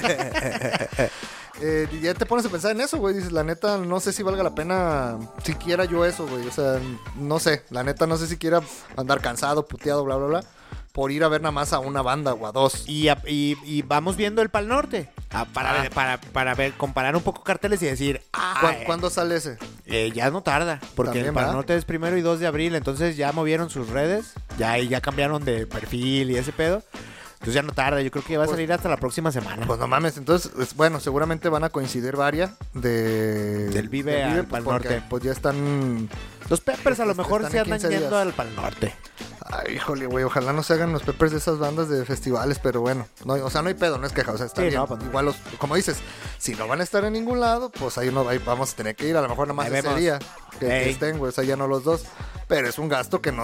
Ya te pones a pensar en eso, güey. Dices, la neta, no sé si valga la pena siquiera yo eso, güey. O sea, no sé. La neta, no sé si quiera andar cansado, puteado, bla, bla, bla. Por ir a ver nada más a una banda o a 2. Y vamos viendo el Pal Norte para ver, comparar un poco carteles y decir, ¿Cuándo sale ese? ya no tarda, porque También, el Pal ¿verdad? Norte es 1 y 2 de abril, entonces ya movieron sus redes, ya cambiaron de perfil y ese pedo. Entonces ya no tarda, yo creo que va a salir hasta la próxima semana. Pues no mames, entonces, bueno, seguramente van a coincidir varias Del Vive al Pal porque, Norte. Pues ya están... Los Peppers a lo mejor están se en andan 15 yendo días. al Pal Norte. Ay, híjole, güey, ojalá no se hagan los Peppers de esas bandas de festivales, pero bueno, no, o sea, no hay pedo, no es queja, o sea, está Sí, bien. no, pues no. Igual, como dices, si no van a estar en ningún lado, pues ahí vamos a tener que ir, a lo mejor nomás Ahí ese vemos. día que Ey. estén, güey, o sea, ya no los dos, pero es un gasto que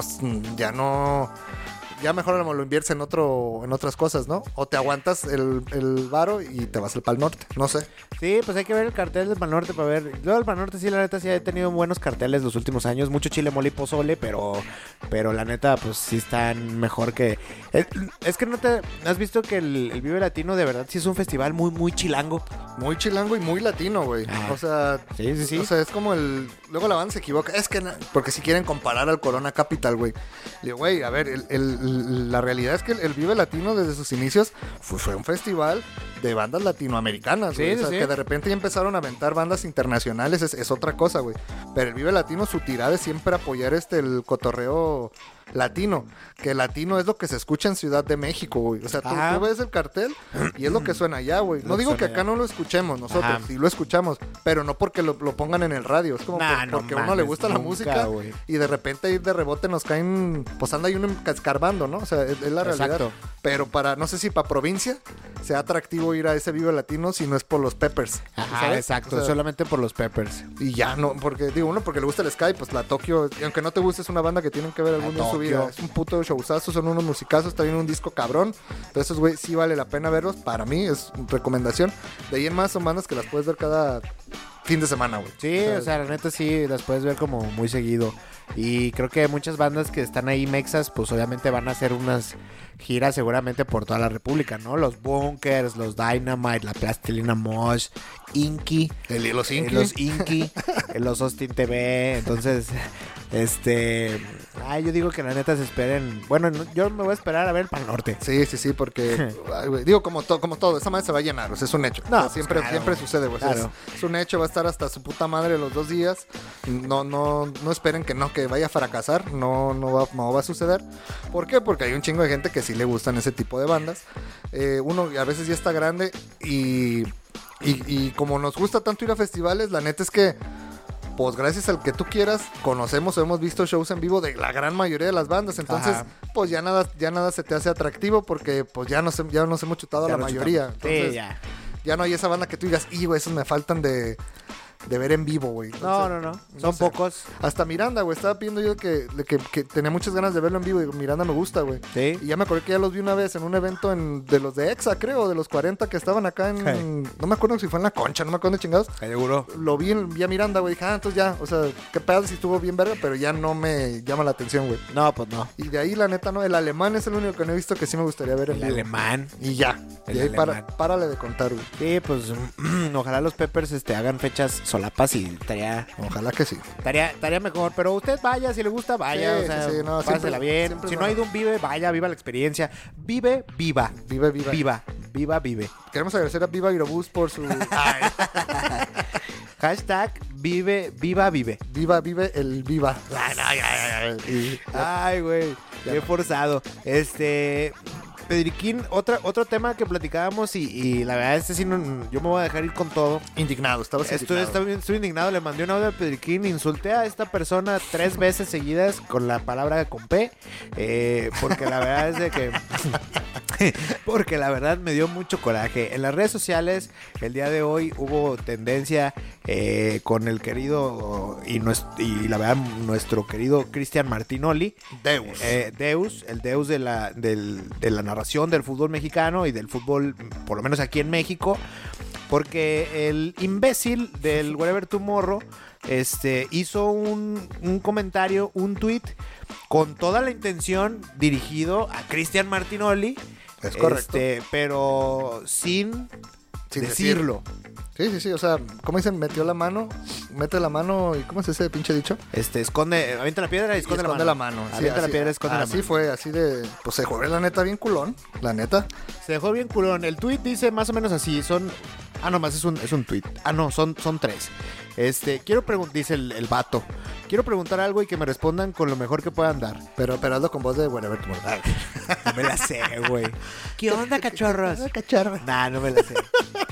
ya mejor lo inviertes en otras cosas, ¿no? O te aguantas el varo y te vas al Pal Norte, no sé. Sí, pues hay que ver el cartel del Pal Norte para ver. Luego el Pal Norte sí, la neta, sí ha tenido buenos carteles los últimos años. Mucho chile, mole y pozole, pero la neta, pues sí están mejor que... Es que no te... ¿Has visto que el Vive Latino de verdad sí es un festival muy, muy chilango? Muy chilango y muy latino, güey. O sea... Sí. O sea, es como luego la banda se equivoca. Es que... Porque si quieren comparar al Corona Capital, güey. Le digo, güey, a ver, la realidad es que el Vive Latino desde sus inicios fue un festival de bandas latinoamericanas, güey. Sí, O sea, sí. que de repente ya empezaron a aventar bandas internacionales, es otra cosa, güey. Pero el Vive Latino, su tirada es siempre apoyar el cotorreo latino, que latino es lo que se escucha en Ciudad de México, güey. O sea, tú ves el cartel y es lo que suena allá, güey. No digo que acá no lo escuchemos nosotros, Ajá. sí lo escuchamos, pero no porque lo pongan en el radio. Es como No porque a uno le mames, gusta la nunca, música güey. y de repente ahí de rebote nos caen, pues anda ahí uno escarbando, ¿no? O sea, es la realidad. Exacto. Pero no sé si para provincia sea atractivo ir a ese Vive Latino si no es por los Peppers. Ajá, ¿sabes? exacto, O sea, solamente por los Peppers. y ya no, porque digo, uno porque le gusta el Sky, pues la Tokio, y aunque no te guste, es una banda que tienen que ver algún día en su Tokio. vida. Es un puto showzazo, son unos musicazos, también un disco cabrón. Entonces, güey, sí vale la pena verlos. Para mí es recomendación. De ahí en más son bandas que las puedes ver cada fin de semana, güey. Sí, o sea, la neta sí, las puedes ver como muy seguido. Y creo que muchas bandas que están ahí mexas, pues obviamente van a hacer unas giras seguramente por toda la república, ¿no? Los Bunkers, los Dynamite, la Plastilina Mosh, Inky. Los Inky. Los Inky, los Austin TV. Entonces, yo digo que la neta se esperen. Bueno, yo me voy a esperar a ver el Pal Norte. Sí, porque, ay, güey, digo, como todo, esa madre se va a llenar, o sea, es un hecho. No, O sea, siempre, claro, siempre sucede, güey. O sea, claro. es un hecho, va a estar hasta su puta madre los 2 días. No esperen que vaya a fracasar, no va a suceder. ¿Por qué? Porque hay un chingo de gente que sí le gustan ese tipo de bandas. Uno a veces ya está grande y como nos gusta tanto ir a festivales, la neta es que, pues gracias al que tú quieras, conocemos o hemos visto shows en vivo de la gran mayoría de las bandas. Entonces, Ajá. pues ya nada se te hace atractivo porque pues ya nos hemos chutado a la mayoría. Entonces, Sí, ya. ya no hay esa banda que tú digas, güey, esos me faltan de ver en vivo, güey. No. Entonces, Son sé. pocos. Hasta Miranda, güey, estaba pidiendo yo que tenía muchas ganas de verlo en vivo. Y digo, Miranda me gusta, güey. Sí. Y ya me acordé que ya los vi una vez en un evento de los de EXA, creo, de los 40 que estaban acá en... Hey. No me acuerdo si fue en La Concha, no me acuerdo de chingados. Seguro. Lo vi a Miranda, güey. Dije, entonces ya, o sea, qué pedo si estuvo bien verga, pero ya no me llama la atención, güey. No, pues no. Y de ahí, la neta, no. El alemán es el único que no he visto que sí me gustaría ver en El vivo. alemán. Y ya. El Y ahí alemán. párale de contar, güey. Sí, pues ojalá los Peppers hagan fechas solapas y Ojalá que sí. estaría mejor. Pero usted vaya, si le gusta, vaya. Sí, o sea, sí, no, pásela siempre- bien. siempre Si no. no ha ido un vive, vaya, viva la experiencia. Vive. Vive. Queremos agradecer a Viva Aerobús por su... Hashtag viva. Vive el Viva. Y- Ay, güey, qué forzado. Pedriquín, otro tema que platicábamos y la verdad sí yo me voy a dejar ir con todo. Indignado, estabas indignado. Estoy indignado, le mandé un audio a Pedriquín, insulté a esta persona 3 veces seguidas con la palabra con P, porque la verdad es de que... porque la verdad me dio mucho coraje. En las redes sociales, el día de hoy hubo tendencia con el querido y la verdad nuestro querido Cristian Martinoli. Deus. El Deus de la narración del fútbol mexicano y del fútbol, por lo menos aquí en México, porque el imbécil del Wherever Tomorrow hizo un comentario, un tweet con toda la intención dirigido a Cristian Martinoli, Es correcto. pero sin decirlo. Sí, o sea, ¿cómo dicen? Mete la mano y ¿cómo es ese pinche dicho? Avienta la piedra y esconde, la mano. Sí, Avienta la así- piedra y esconde la Así mano. fue, así de... Pues se jugó la neta bien culón, la neta. Se dejó bien culón. El tweet dice más o menos así. Nomás es un tweet. No, son 3. Quiero preguntar, dice el vato. Quiero preguntar algo y que me respondan con lo mejor que puedan dar. Pero hazlo con voz de Wherever Tomorrow. No me la sé, güey. ¿Qué onda, cachorros? Cacharro. Nah, no me la sé.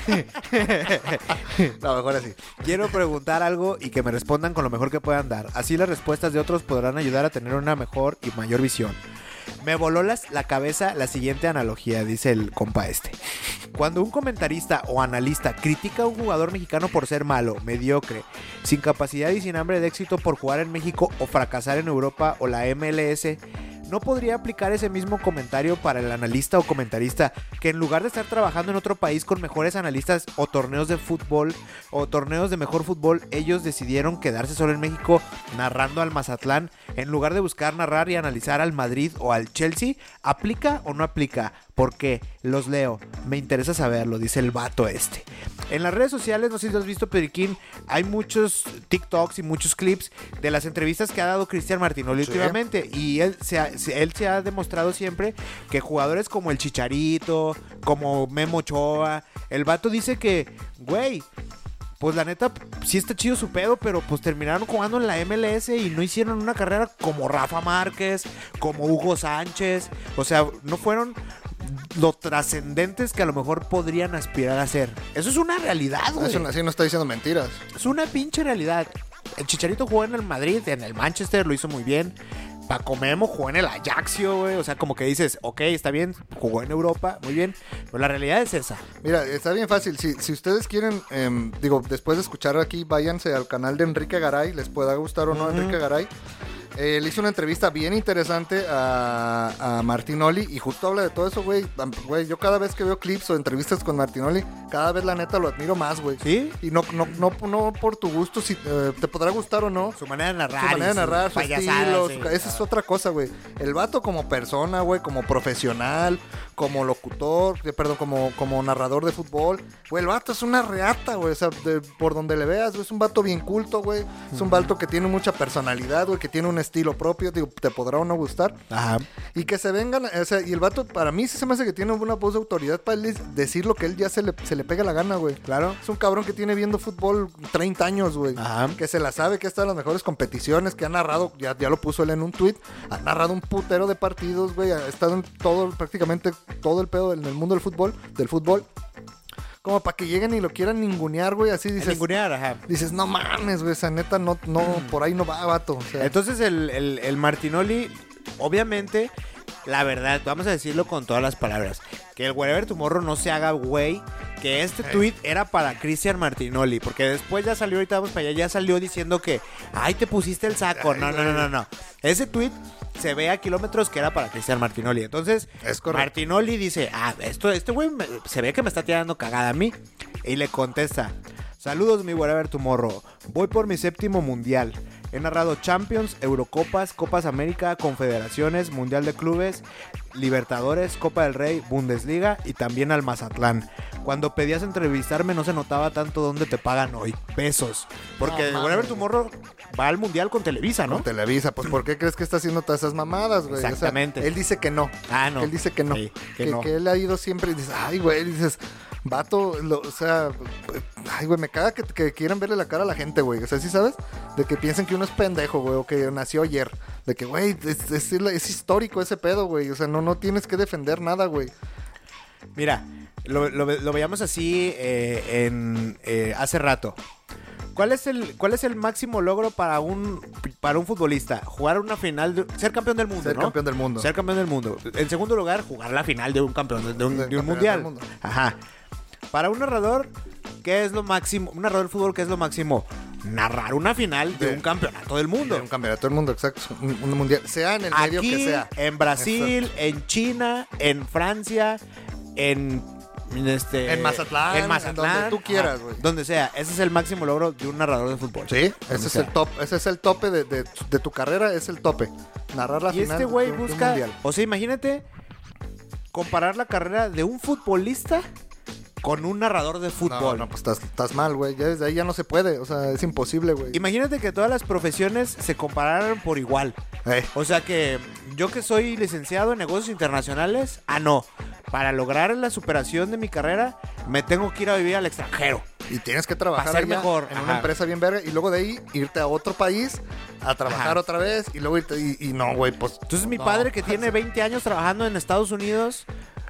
No, mejor así. Quiero preguntar algo y que me respondan con lo mejor que puedan dar. Así las respuestas de otros podrán ayudar a tener una mejor y mayor visión. Me voló la cabeza la siguiente analogía, dice el compa Cuando un comentarista o analista critica a un jugador mexicano por ser malo, mediocre, sin capacidad y sin hambre de éxito por jugar en México o fracasar en Europa o la MLS, ¿no podría aplicar ese mismo comentario para el analista o comentarista que en lugar de estar trabajando en otro país con mejores analistas o torneos de fútbol o torneos de mejor fútbol, ellos decidieron quedarse solo en México narrando al Mazatlán en lugar de buscar narrar y analizar al Madrid o al Chelsea? ¿Aplica o no aplica? ¿Por qué? Los leo. Me interesa saberlo, dice el vato En las redes sociales, no sé si lo has visto, Pedriquín, hay muchos TikToks y muchos clips de las entrevistas que ha dado Cristian Martinoli últimamente. Y él se ha demostrado siempre que jugadores como el Chicharito, como Memo Ochoa, el vato dice que, güey, pues la neta, sí está chido su pedo, pero pues terminaron jugando en la MLS y no hicieron una carrera como Rafa Márquez, como Hugo Sánchez. O sea, no fueron lo trascendentes que a lo mejor podrían aspirar a ser. Eso es una realidad, güey. Eso así no está diciendo mentiras. Es una pinche realidad. El Chicharito jugó en el Madrid, en el Manchester, lo hizo muy bien. Paco Memo jugó en el Ajaxio, güey. O sea, como que dices, ok, está bien, jugó en Europa, muy bien. Pero la realidad es esa. Mira, está bien fácil. Si ustedes quieren, después de escuchar aquí, váyanse al canal de Enrique Garay. Les pueda gustar o no Enrique Garay. Le hizo una entrevista bien interesante a Martinoli y justo habla de todo eso, güey. Güey, yo cada vez que veo clips o entrevistas con Martinoli, cada vez la neta lo admiro más, güey. ¿Sí? Y no por tu gusto, si te podrá gustar o no. Su manera de narrar. Su manera de narrar, su estilo, sí. esa es otra cosa, güey. El vato como persona, güey, como profesional, como locutor, perdón, como narrador de fútbol. Güey, el vato es una reata, güey. O sea, por donde le veas, güey, es un vato bien culto, güey. Es un vato que tiene mucha personalidad, güey, que tiene un estilo propio, digo, te podrá o no gustar. Ajá. Y que se vengan, o sea, y el vato, para mí sí se me hace que tiene una voz de autoridad para él decir lo que él ya se le pega la gana, güey. Claro. Es un cabrón que tiene viendo fútbol 30 años, güey. Ajá. Que se la sabe, que está en las mejores competiciones, que ha narrado, ya lo puso él en un tweet, ha narrado un putero de partidos, güey, ha estado en prácticamente todo el pedo en el mundo del fútbol. Como para que lleguen y lo quieran ningunear, güey, así dices. Ningunear, ajá. Dices, no mames, güey, esa neta no, por ahí no va, vato. O sea, Entonces el Martinoli, obviamente, la verdad, vamos a decirlo con todas las palabras, que el Wherever Tomorrow no se haga güey, que este tweet era para Cristian Martinoli, porque después ya salió, ahorita vamos para allá, ya salió diciendo que, ay, te pusiste el saco. No. Ese tweet se ve a kilómetros que era para Cristian Martinoli. Entonces, es correcto. Martinoli dice, este güey se ve que me está tirando cagada a mí. Y le contesta, saludos mi Wherever Tomorrow, voy por mi 7º mundial. He narrado Champions, Eurocopas, Copas América, Confederaciones, Mundial de Clubes, Libertadores, Copa del Rey, Bundesliga y también al Mazatlán. Cuando pedías entrevistarme no se notaba tanto dónde te pagan hoy. Besos. Porque No, Wherever Tomorrow va al Mundial con Televisa, ¿no? Con Televisa, pues ¿por qué crees que está haciendo todas esas mamadas, güey? Exactamente. O sea, él dice que no. No. Él dice que no. Sí, que no. Que él ha ido siempre y dices, ay, güey, dices, vato, o sea, ay, güey, me caga que quieran verle la cara a la gente, güey. O sea, ¿sí sabes? De que piensen que uno es pendejo, güey, o que nació ayer. De que, güey, es histórico ese pedo, güey. O sea, no tienes que defender nada, güey. Mira, lo veíamos así hace rato. ¿Cuál es el máximo logro para un futbolista? Jugar una final, ser campeón del mundo, Ser ¿no? campeón del mundo. Ser campeón del mundo. En segundo lugar, jugar la final de un campeón, de un mundial. del mundo. Ajá. Para un narrador, ¿qué es lo máximo? Un narrador de fútbol, ¿qué es lo máximo? Narrar una final de un campeonato del mundo. De un campeonato del mundo, exacto. Un mundial, sea en el medio Aquí, que sea. en Brasil, Exacto. en China, en Francia, en Mazatlán, en donde tú quieras, güey. Donde sea, ese es el máximo logro de un narrador de fútbol. Sí, ese es el top, ese es el tope de tu carrera, es el tope. Narrar la Y final este güey de un busca, mundial. o sea, imagínate comparar la carrera de un futbolista con un narrador de fútbol. No, pues estás mal, güey. Ya desde ahí ya no se puede, o sea, es imposible, güey. Imagínate que todas las profesiones se compararan por igual. O sea que yo que soy licenciado en negocios internacionales, no. Para lograr la superación de mi carrera, me tengo que ir a vivir al extranjero. Y tienes que trabajar Para ser allá mejor. en Ajá. una empresa bien verga y luego de ahí irte a otro país a trabajar Ajá. otra vez y luego irte y no, güey, pues. Entonces mi no. padre que tiene 20 años trabajando en Estados Unidos,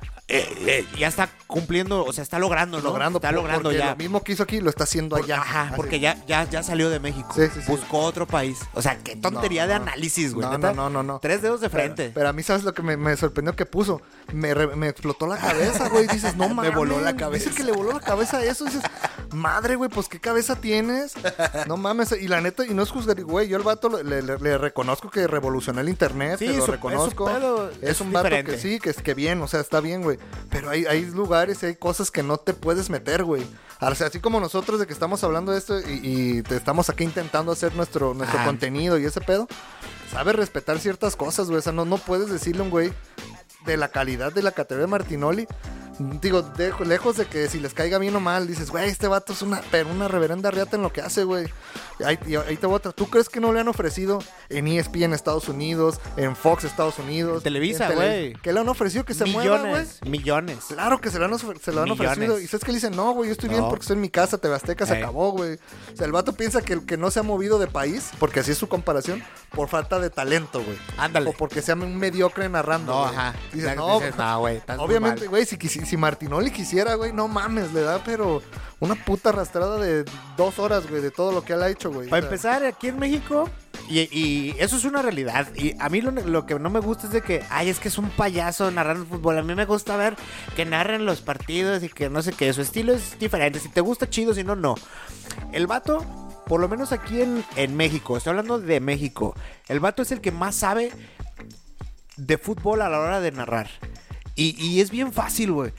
ya está cumpliendo, o sea, está logrando, ¿no? Está logrando porque ya. lo mismo que hizo aquí lo está haciendo allá. Ajá, Así. porque ya salió de México. Sí. Buscó otro país. O sea, qué tontería de análisis, güey. ¿neta? No. 3 dedos de frente. Pero a mí, ¿sabes lo que me sorprendió que puso? Me explotó la cabeza, güey. Dices, no mames. Me voló la cabeza. Dice que le voló la cabeza a eso. Dices, madre, güey, pues qué cabeza tienes. No mames. Y la neta, y no es juzgar, güey. Yo al vato le reconozco que revolucionó el internet. Sí, que lo su reconozco. pedo Es un vato diferente. que sí, que bien, o sea, está bien, güey. Pero hay lugares y hay cosas que no te puedes meter, güey. O sea, así como nosotros de que estamos hablando de esto y te estamos aquí intentando hacer nuestro contenido y ese pedo, sabes respetar ciertas cosas, güey. O sea, no puedes decirle a un güey de la calidad de la categoría de Martinoli. Digo, lejos de que si les caiga bien o mal, dices, güey, este vato es una reverenda riata en lo que hace, güey. Ahí te voy otra. ¿Tú crees que no le han ofrecido en ESPN Estados Unidos, en Fox Estados Unidos? En Televisa, güey. ¿Qué le han ofrecido? Que se mueva, güey. Millones. Claro que se lo han ofrecido. Y sabes que le dicen, no, güey, yo estoy bien porque estoy en mi casa, TV Azteca se acabó, güey. O sea, el vato piensa que el que no se ha movido de país, porque así es su comparación, por falta de talento, güey. Ándale. O porque sea un mediocre narrando. No, güey. ajá. Dices, Dices, no, güey. estás muy obviamente, mal". güey, si Martinoli quisiera, güey, no mames, le da, pero una puta arrastrada de 2 horas, güey, de todo lo que él ha hecho, güey. Para O sea, empezar, aquí en México, y eso es una realidad. Y a mí lo que no me gusta es de que, es que es un payaso narrando el fútbol. A mí me gusta ver que narren los partidos y que no sé qué. Su estilo es diferente. Si te gusta, chido. Si no, no. El vato por lo menos aquí en México, estoy hablando de México, el vato es el que más sabe de fútbol a la hora de narrar. Y es bien fácil, güey.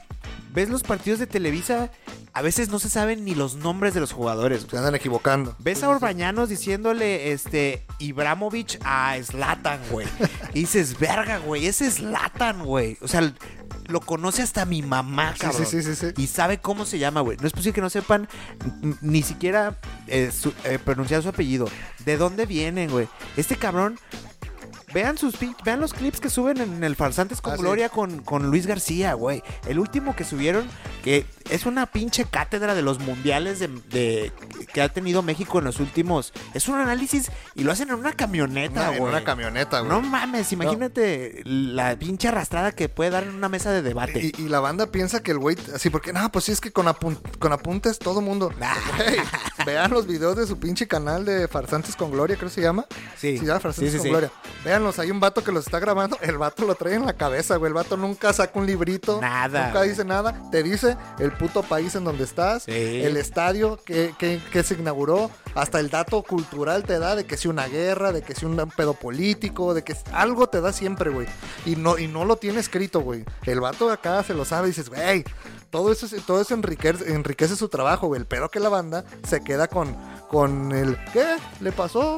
Ves los partidos de Televisa, a veces no se saben ni los nombres de los jugadores. Se andan equivocando. Ves a Orbañanos diciéndole Ibrahimovic a Zlatan, güey. Y dices, verga, güey, ese es Zlatan, güey. O sea, lo conoce hasta mi mamá, cabrón. Sí. Y sabe cómo se llama, güey. No es posible que no sepan ni siquiera pronunciar su apellido. ¿De dónde vienen, güey? Este cabrón... Vean los clips que suben en el Farsantes con Gloria con Luis García, güey. El último que subieron, que es una pinche cátedra de los mundiales que ha tenido México en los últimos. Es un análisis y lo hacen en una camioneta, güey. En una camioneta, güey. No mames, imagínate la pinche arrastrada que puede dar en una mesa de debate. Y la banda piensa que el güey, así, porque, pues sí, es que con apuntes todo mundo. Güey, vean los videos de su pinche canal de Farsantes con Gloria, creo que se llama. Sí. Sí, Farsantes con Gloria. Véanlos, hay un vato que los está grabando, el vato lo trae en la cabeza, güey. El vato nunca saca un librito. Nada. Nunca dice nada. Te dice el puto país en donde estás, sí, el estadio que se inauguró, hasta el dato cultural te da de que si una guerra, de que si un pedo político, de que algo te da siempre, güey. Y no lo tiene escrito, güey. El vato de acá se lo sabe y dices, güey, todo eso enriquece su trabajo, güey. El pedo que la banda se queda con el ¿qué? ¿Le pasó?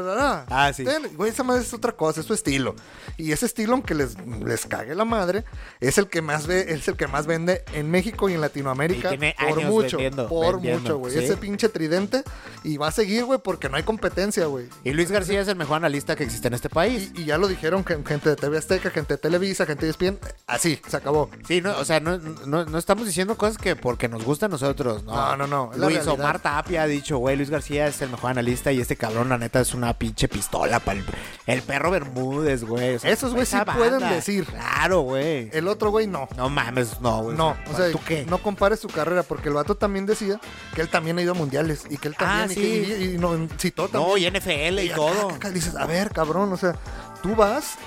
Ah, sí. Güey, esa madre es otra cosa, es su estilo. Y ese estilo, aunque les cague la madre, es el que más vende en México y en Latinoamérica. Y tiene por años mucho, vendiendo, güey. ¿sí? Ese pinche tridente. Y va a seguir, güey, porque no hay competencia, güey. Y Luis García es el mejor analista que existe en este país. Y ya lo dijeron gente de TV Azteca, gente de Televisa, gente de ESPN. Así, se acabó. Sí, no, o sea, no estamos diciendo cosas que porque nos gusta a nosotros, ¿no? No. Luis Omar Tapia ha dicho, güey, Luis García es el mejor analista y este cabrón, la neta, es una pinche pistola para el perro Bermúdez, güey. O sea, esos güey sí pueden decir. Claro, güey. El otro güey no. No mames, no, güey. No, o sea, ¿tú qué? No compares su carrera, porque el vato también decía que él también ha ido a mundiales y que él también sí. y no citó también. No, y NFL y todo. Acá dices, a ver, cabrón, o sea, tú vas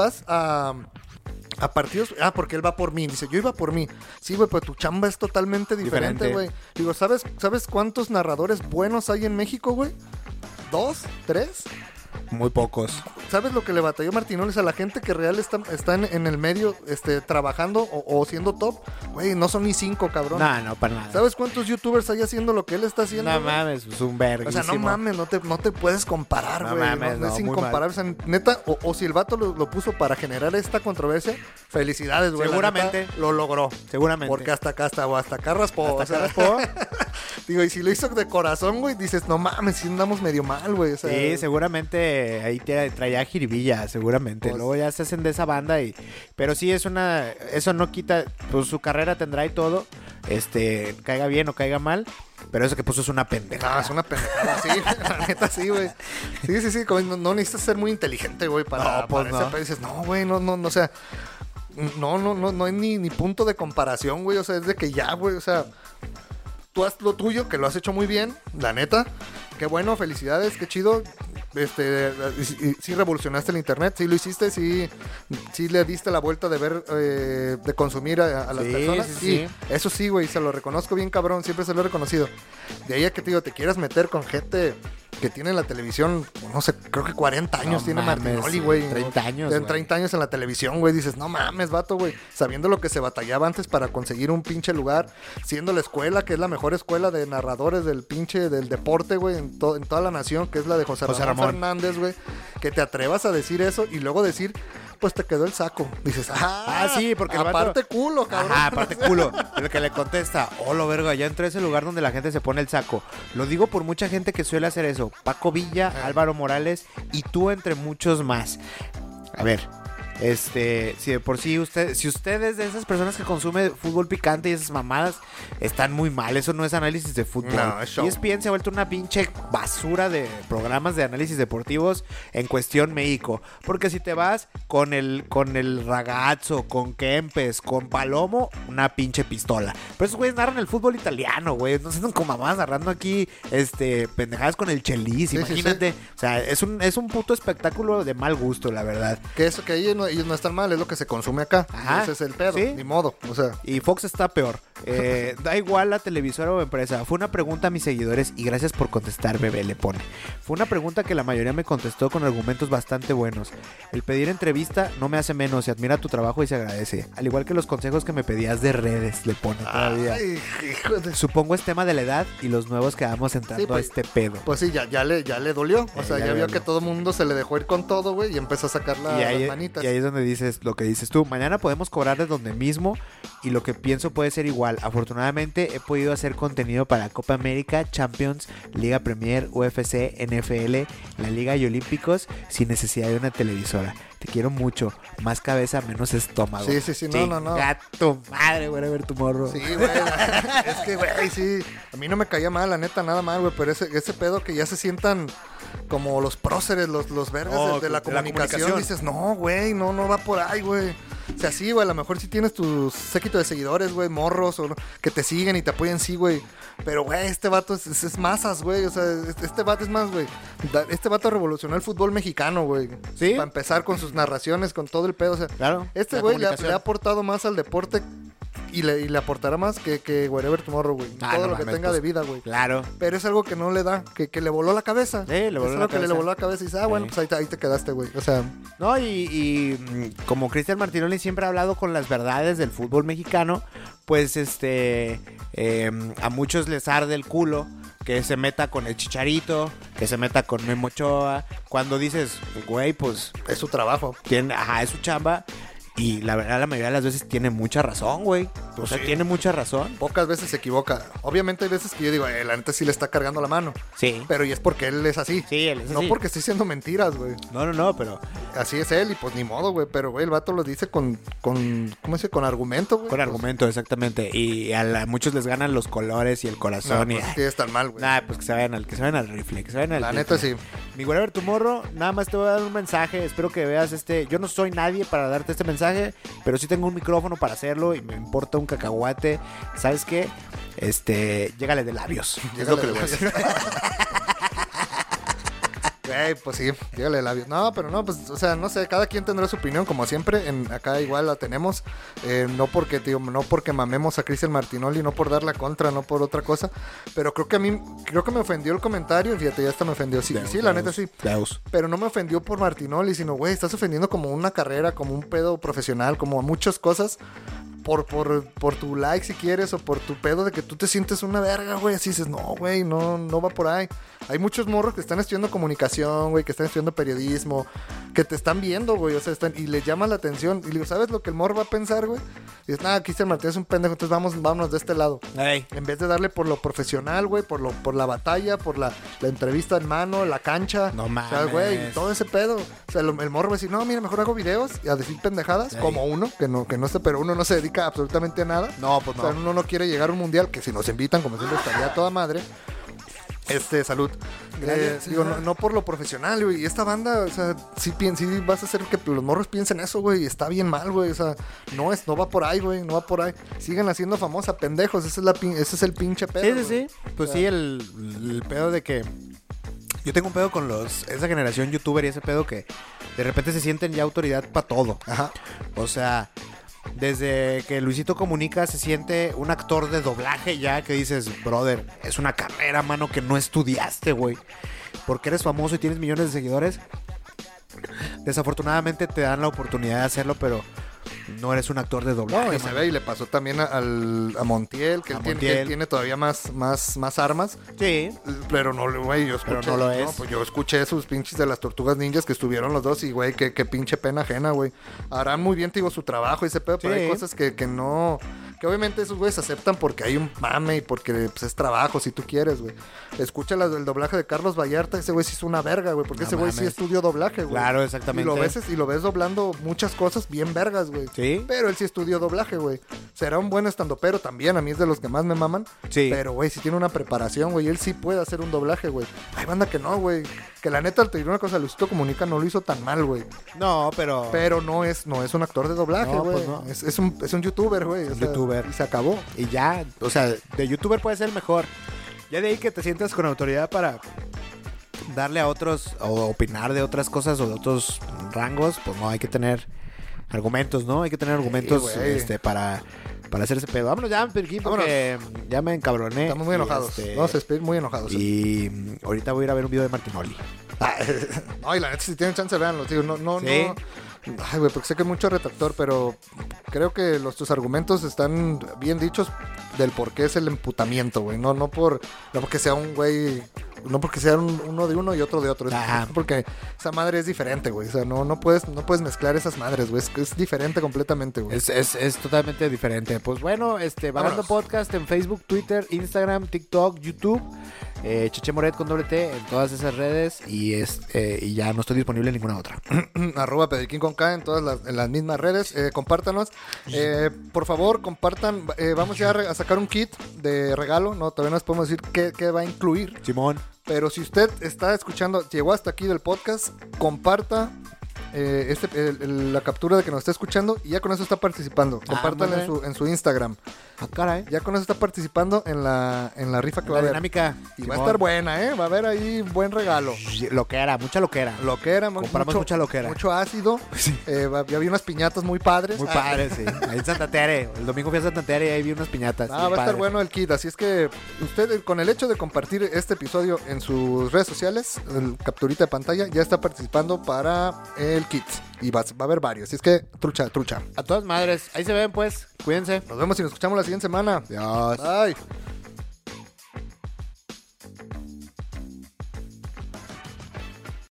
a partidos, porque él va por mí, dice, yo iba por mí. Sí, güey, pero tu chamba es totalmente diferente, güey. Digo, ¿sabes cuántos narradores buenos hay en México, güey? ¿2? ¿3? Muy pocos. ¿Sabes lo que le batalló Martinoles a la gente que real está en el medio trabajando o siendo top? Güey, no son ni 5, cabrón. No, para nada. ¿Sabes cuántos youtubers hay haciendo lo que él está haciendo? No güey? mames, es un verguísimo. O sea, no mames, no te puedes comparar, güey. No mames, es incomparable. O sea, neta, o si el vato lo puso para generar esta controversia, felicidades, güey. Seguramente. Lo logró. Seguramente. Porque hasta acá raspó. Raspó. Digo, y si lo hizo de corazón, güey, dices, no mames, si andamos medio mal, güey. O sea, sí, seguramente ahí traía jiribilla, seguramente. Pues, luego ya se hacen de esa banda pero sí eso no quita, pues su carrera tendrá y todo, caiga bien o caiga mal, pero eso que puso es una pendejada. No, es una pendejada, sí, la neta sí, güey. Sí, no necesitas ser muy inteligente, güey, para ese dices, no, güey, no, o sea, no hay ni punto de comparación, güey, o sea, es de que ya, güey, o sea, tú haz lo tuyo, que lo has hecho muy bien, la neta. Qué bueno, felicidades, qué chido. Sí revolucionaste el internet, sí lo hiciste, sí le diste la vuelta de ver, de consumir a las personas. Sí. Eso sí, güey, se lo reconozco bien cabrón, siempre se lo he reconocido. De ahí a que te quieras meter con gente que tiene en la televisión, no sé, creo que 40 años tiene Martinoli, güey. 30 años. Tiene 30 años en la televisión, güey. Dices, no mames, vato, güey. Sabiendo lo que se batallaba antes para conseguir un pinche lugar, siendo la escuela, que es la mejor escuela de narradores del deporte, güey, en toda la nación, que es la de José Ramón Fernández, güey. Que te atrevas a decir eso y luego decir, pues te quedó el saco. Dices, sí, porque aparte culo, cabrón. Aparte culo. El que le contesta, lo verga, ya entré a ese lugar donde la gente se pone el saco. Lo digo por mucha gente que suele hacer eso. Paco Villa, Álvaro Morales y tú entre muchos más. A ver, si de por sí si ustedes de esas personas que consumen fútbol picante y esas mamadas, están muy mal. Eso no es análisis de fútbol. No, es show. ESPN se ha vuelto una pinche basura de programas de análisis deportivos en cuestión México. Porque si te vas con el Ragazzo, con Kempes, con Palomo, una pinche pistola. Pero esos güeyes narran el fútbol italiano, güey. No sé, como mamás narrando aquí pendejadas con el Chelis, imagínate. Sí. O sea, es un puto espectáculo de mal gusto, la verdad. Que eso que ellos no están mal, es lo que se consume acá. Ajá, ese es el pedo, ¿sí? Ni modo, o sea. Y Fox está peor. Da igual la televisora o empresa. Fue una pregunta a mis seguidores y gracias por contestar, bebé, le pone. Fue una pregunta que la mayoría me contestó con argumentos bastante buenos. El pedir entrevista no me hace menos, se admira tu trabajo y se agradece. Al igual que los consejos que me pedías de redes, le pone todavía. Ay, hijo de... Supongo es tema de la edad y los nuevos que vamos entrando Sí, pues, a este pedo. Pues sí, ya le dolió. O sea, ya ya le vio dolió. Que todo el mundo se le dejó ir con todo, güey, y empezó a sacar Y las ahí, manitas. y ahí es donde dices lo que dices tú. Mañana podemos cobrar de donde mismo y lo que pienso puede ser igual. Afortunadamente he podido hacer contenido para Copa América, Champions, Liga Premier, UFC, NFL, la Liga y Olímpicos sin necesidad de una televisora. Te quiero mucho. Más cabeza, menos estómago. Sí, no. Gato madre, güey, a ver tu morro. Sí, güey. Es que, güey, sí. A mí no me caía mal, la neta, nada mal, güey. Pero ese pedo que ya se sientan como los próceres, los verdes de la comunicación. Dices, no, güey, no va por ahí, güey. O sea, sí, güey, a lo mejor sí tienes tu séquito de seguidores, güey, morros, o que te siguen y te apoyan, sí, güey. Pero, güey, este vato es masas, güey. O sea, este vato es más, güey. Este vato revolucionó el fútbol mexicano, güey. Sí. Para empezar con sus narraciones, con todo el pedo. O sea, Claro. este la güey le comunicación. ha aportado más al deporte y le aportará más que Wherever Tomorrow, güey. Ah, Todo no lo que mames, tenga pues, de vida, güey. Claro. Pero es algo que no le da, que le voló la cabeza. Le voló es la algo que cabeza. le voló la cabeza y dice, bueno, Sí. pues ahí te quedaste, güey. O sea, No, como Cristian Martinoli siempre ha hablado con las verdades del fútbol mexicano, pues a muchos les arde el culo que se meta con el Chicharito, que se meta con Memo Ochoa, cuando dices, güey, pues es su trabajo. es su chamba. Y la verdad, la mayoría de las veces tiene mucha razón, güey. Pues O sea, sí. tiene mucha razón. Pocas veces se equivoca. Obviamente hay veces que yo digo, la neta sí le está cargando la mano. Sí. Pero y es porque él es así. Sí, él es No así. porque esté diciendo mentiras, güey. No, pero Así es él y pues ni modo, güey. Pero, güey, el vato lo dice con ¿cómo se dice? Con argumento, güey. con Pues, argumento, exactamente. Y a muchos les ganan los colores y el no, corazón. pues, sí es tan mal, güey. Nada, pues que se vayan al rifle, que se vayan al La rifle. neta sí. Mi Wherever Tomorrow, nada más te voy a dar un mensaje. Espero que veas yo no soy nadie para darte este mensaje, pero sí tengo un micrófono para hacerlo y me importa un cacahuate. ¿Sabes qué? Llégale de labios. Es lo que le voy a decir. Güey, pues sí, dígale labios. No, pero no, pues, o sea, no sé, cada quien tendrá su opinión, como siempre. Acá igual la tenemos. No porque mamemos a Cristian Martinoli, no por dar la contra, no por otra cosa. Pero creo que me ofendió el comentario. Fíjate, ya hasta me ofendió. Sí, Deus, sí, la Deus, neta sí. Deus. Pero no me ofendió por Martinoli, sino, güey, estás ofendiendo como una carrera, como un pedo profesional, como muchas cosas. Por tu like si quieres o por tu pedo de que tú te sientes una verga, güey. Así dices, no, güey, no va por ahí. Hay muchos morros que están estudiando comunicación, güey, que están estudiando periodismo, que te están viendo, güey, o sea, y les llama la atención. Y le digo, ¿sabes lo que el morro va a pensar, güey? Y dices, nada, Cristian Martínez es un pendejo, entonces vámonos de este lado. Ey. En vez de darle por lo profesional, güey, por la batalla, por la entrevista en mano, la cancha. No O sea, mames. güey, todo ese pedo. O sea, el morro va a decir, no, mira, mejor hago videos y a decir pendejadas, Ey. como uno, que no sé, pero uno no se dedica absolutamente a nada. No, pues O sea, no. uno no quiere llegar a un mundial, que si nos invitan, como siempre, estaría a toda madre. Salud. Gracias. Digo, no por lo profesional, güey. Y esta banda, o sea, sí vas a hacer que los morros piensen eso, güey. Y está bien mal, güey. O sea, no va por ahí, güey. No va por ahí. Sigan haciendo famosa, pendejos. Ese es el pinche pedo. Sí, güey. sí. Pues sí, el pedo de que yo tengo un pedo con esa generación youtuber y ese pedo que de repente se sienten ya autoridad para todo. Ajá. O sea, desde que Luisito Comunica se siente un actor de doblaje ya que dices, brother, es una carrera, mano, que no estudiaste, güey. Porque eres famoso y tienes millones de seguidores. Desafortunadamente te dan la oportunidad de hacerlo, pero no eres un actor de doblaje. No, y se mano. ve y le pasó también a Montiel, que A él tiene, Montiel. que él tiene todavía más armas. Sí. Pero no, güey, yo escuché. Pero no lo es. Pues yo escuché sus pinches de las tortugas ninjas que estuvieron los dos y, güey, qué pinche pena ajena, güey. Harán muy bien, te digo, su trabajo y ese pedo, pero Sí. hay cosas que no. Que obviamente esos güeyes aceptan porque hay un mame y porque pues, es trabajo, si tú quieres, güey. Escucha el doblaje de Carlos Vallarta, ese güey sí es una verga, güey, porque No ese güey sí mames. estudió doblaje, güey. Claro, exactamente. Y lo ves doblando muchas cosas bien vergas, güey. Sí. Pero él sí estudió doblaje, güey. Será un buen estandopero también, a mí es de los que más me maman. Sí. Pero, güey, sí tiene una preparación, güey. Él sí puede hacer un doblaje, güey. Hay banda que no, güey. Que la neta, te diré una cosa, Luisito Comunica no lo hizo tan mal, güey. No, pero... Pero no es un actor de doblaje, No, güey. pues no. Es un youtuber, güey. Un youtuber. Y se acabó. Y ya, o sea, de youtuber puede ser mejor. Ya de ahí que te sientas con autoridad para darle a otros o opinar de otras cosas o de otros rangos, pues no, hay que tener argumentos, ¿no? Hay que tener argumentos güey. para hacer ese pedo. Vámonos ya, Periquín, porque ya me encabroné. Estamos muy enojados. Vamos a despedir muy enojados. Y ahorita voy a ir a ver un video de Martinoli. No, y la neta, si tienen chance, véanlo, tío. No. ¿Sí? Ay, güey, porque sé que es mucho retractor, pero creo que tus argumentos están bien dichos del por qué es el emputamiento, güey. No porque sea un güey, no porque sea uno de uno y otro de otro. Es porque esa madre es diferente, güey. O sea, no puedes mezclar esas madres, güey. Es diferente completamente, güey. Es totalmente diferente. Pues bueno, Vagando Podcast en Facebook, Twitter, Instagram, TikTok, YouTube. Cheche Moret con doble T en todas esas redes y ya no estoy disponible en ninguna otra. @ Pedriquín con K en las mismas redes. Compártanos. Por favor, compartan. Vamos ya a sacar un kit de regalo. No, todavía no les podemos decir qué va a incluir. Simón. Pero si usted está escuchando, llegó hasta aquí del podcast, comparta la captura de que nos está escuchando y ya con eso está participando. Compártanla en su Instagram. Ah, caray. Ya con eso está participando en la rifa que va a haber. Dinámica. Y Simón. Va a estar buena, va a haber ahí buen regalo. Loquera, mucha loquera. Compramos mucha loquera. Mucho ácido. Sí. Ya vi unas piñatas muy padres. Muy padres, sí. Ahí en Santa Tere. El domingo fui a Santa Tere y ahí vi unas piñatas. Va a estar bueno el kit. Así es que usted, con el hecho de compartir este episodio en sus redes sociales, el capturita de pantalla, ya está participando para el kit. Y va a haber varios. Así es que, trucha. A todas madres. Ahí se ven, pues. Cuídense. Nos vemos y nos escuchamos la siguiente semana. Adiós. Bye.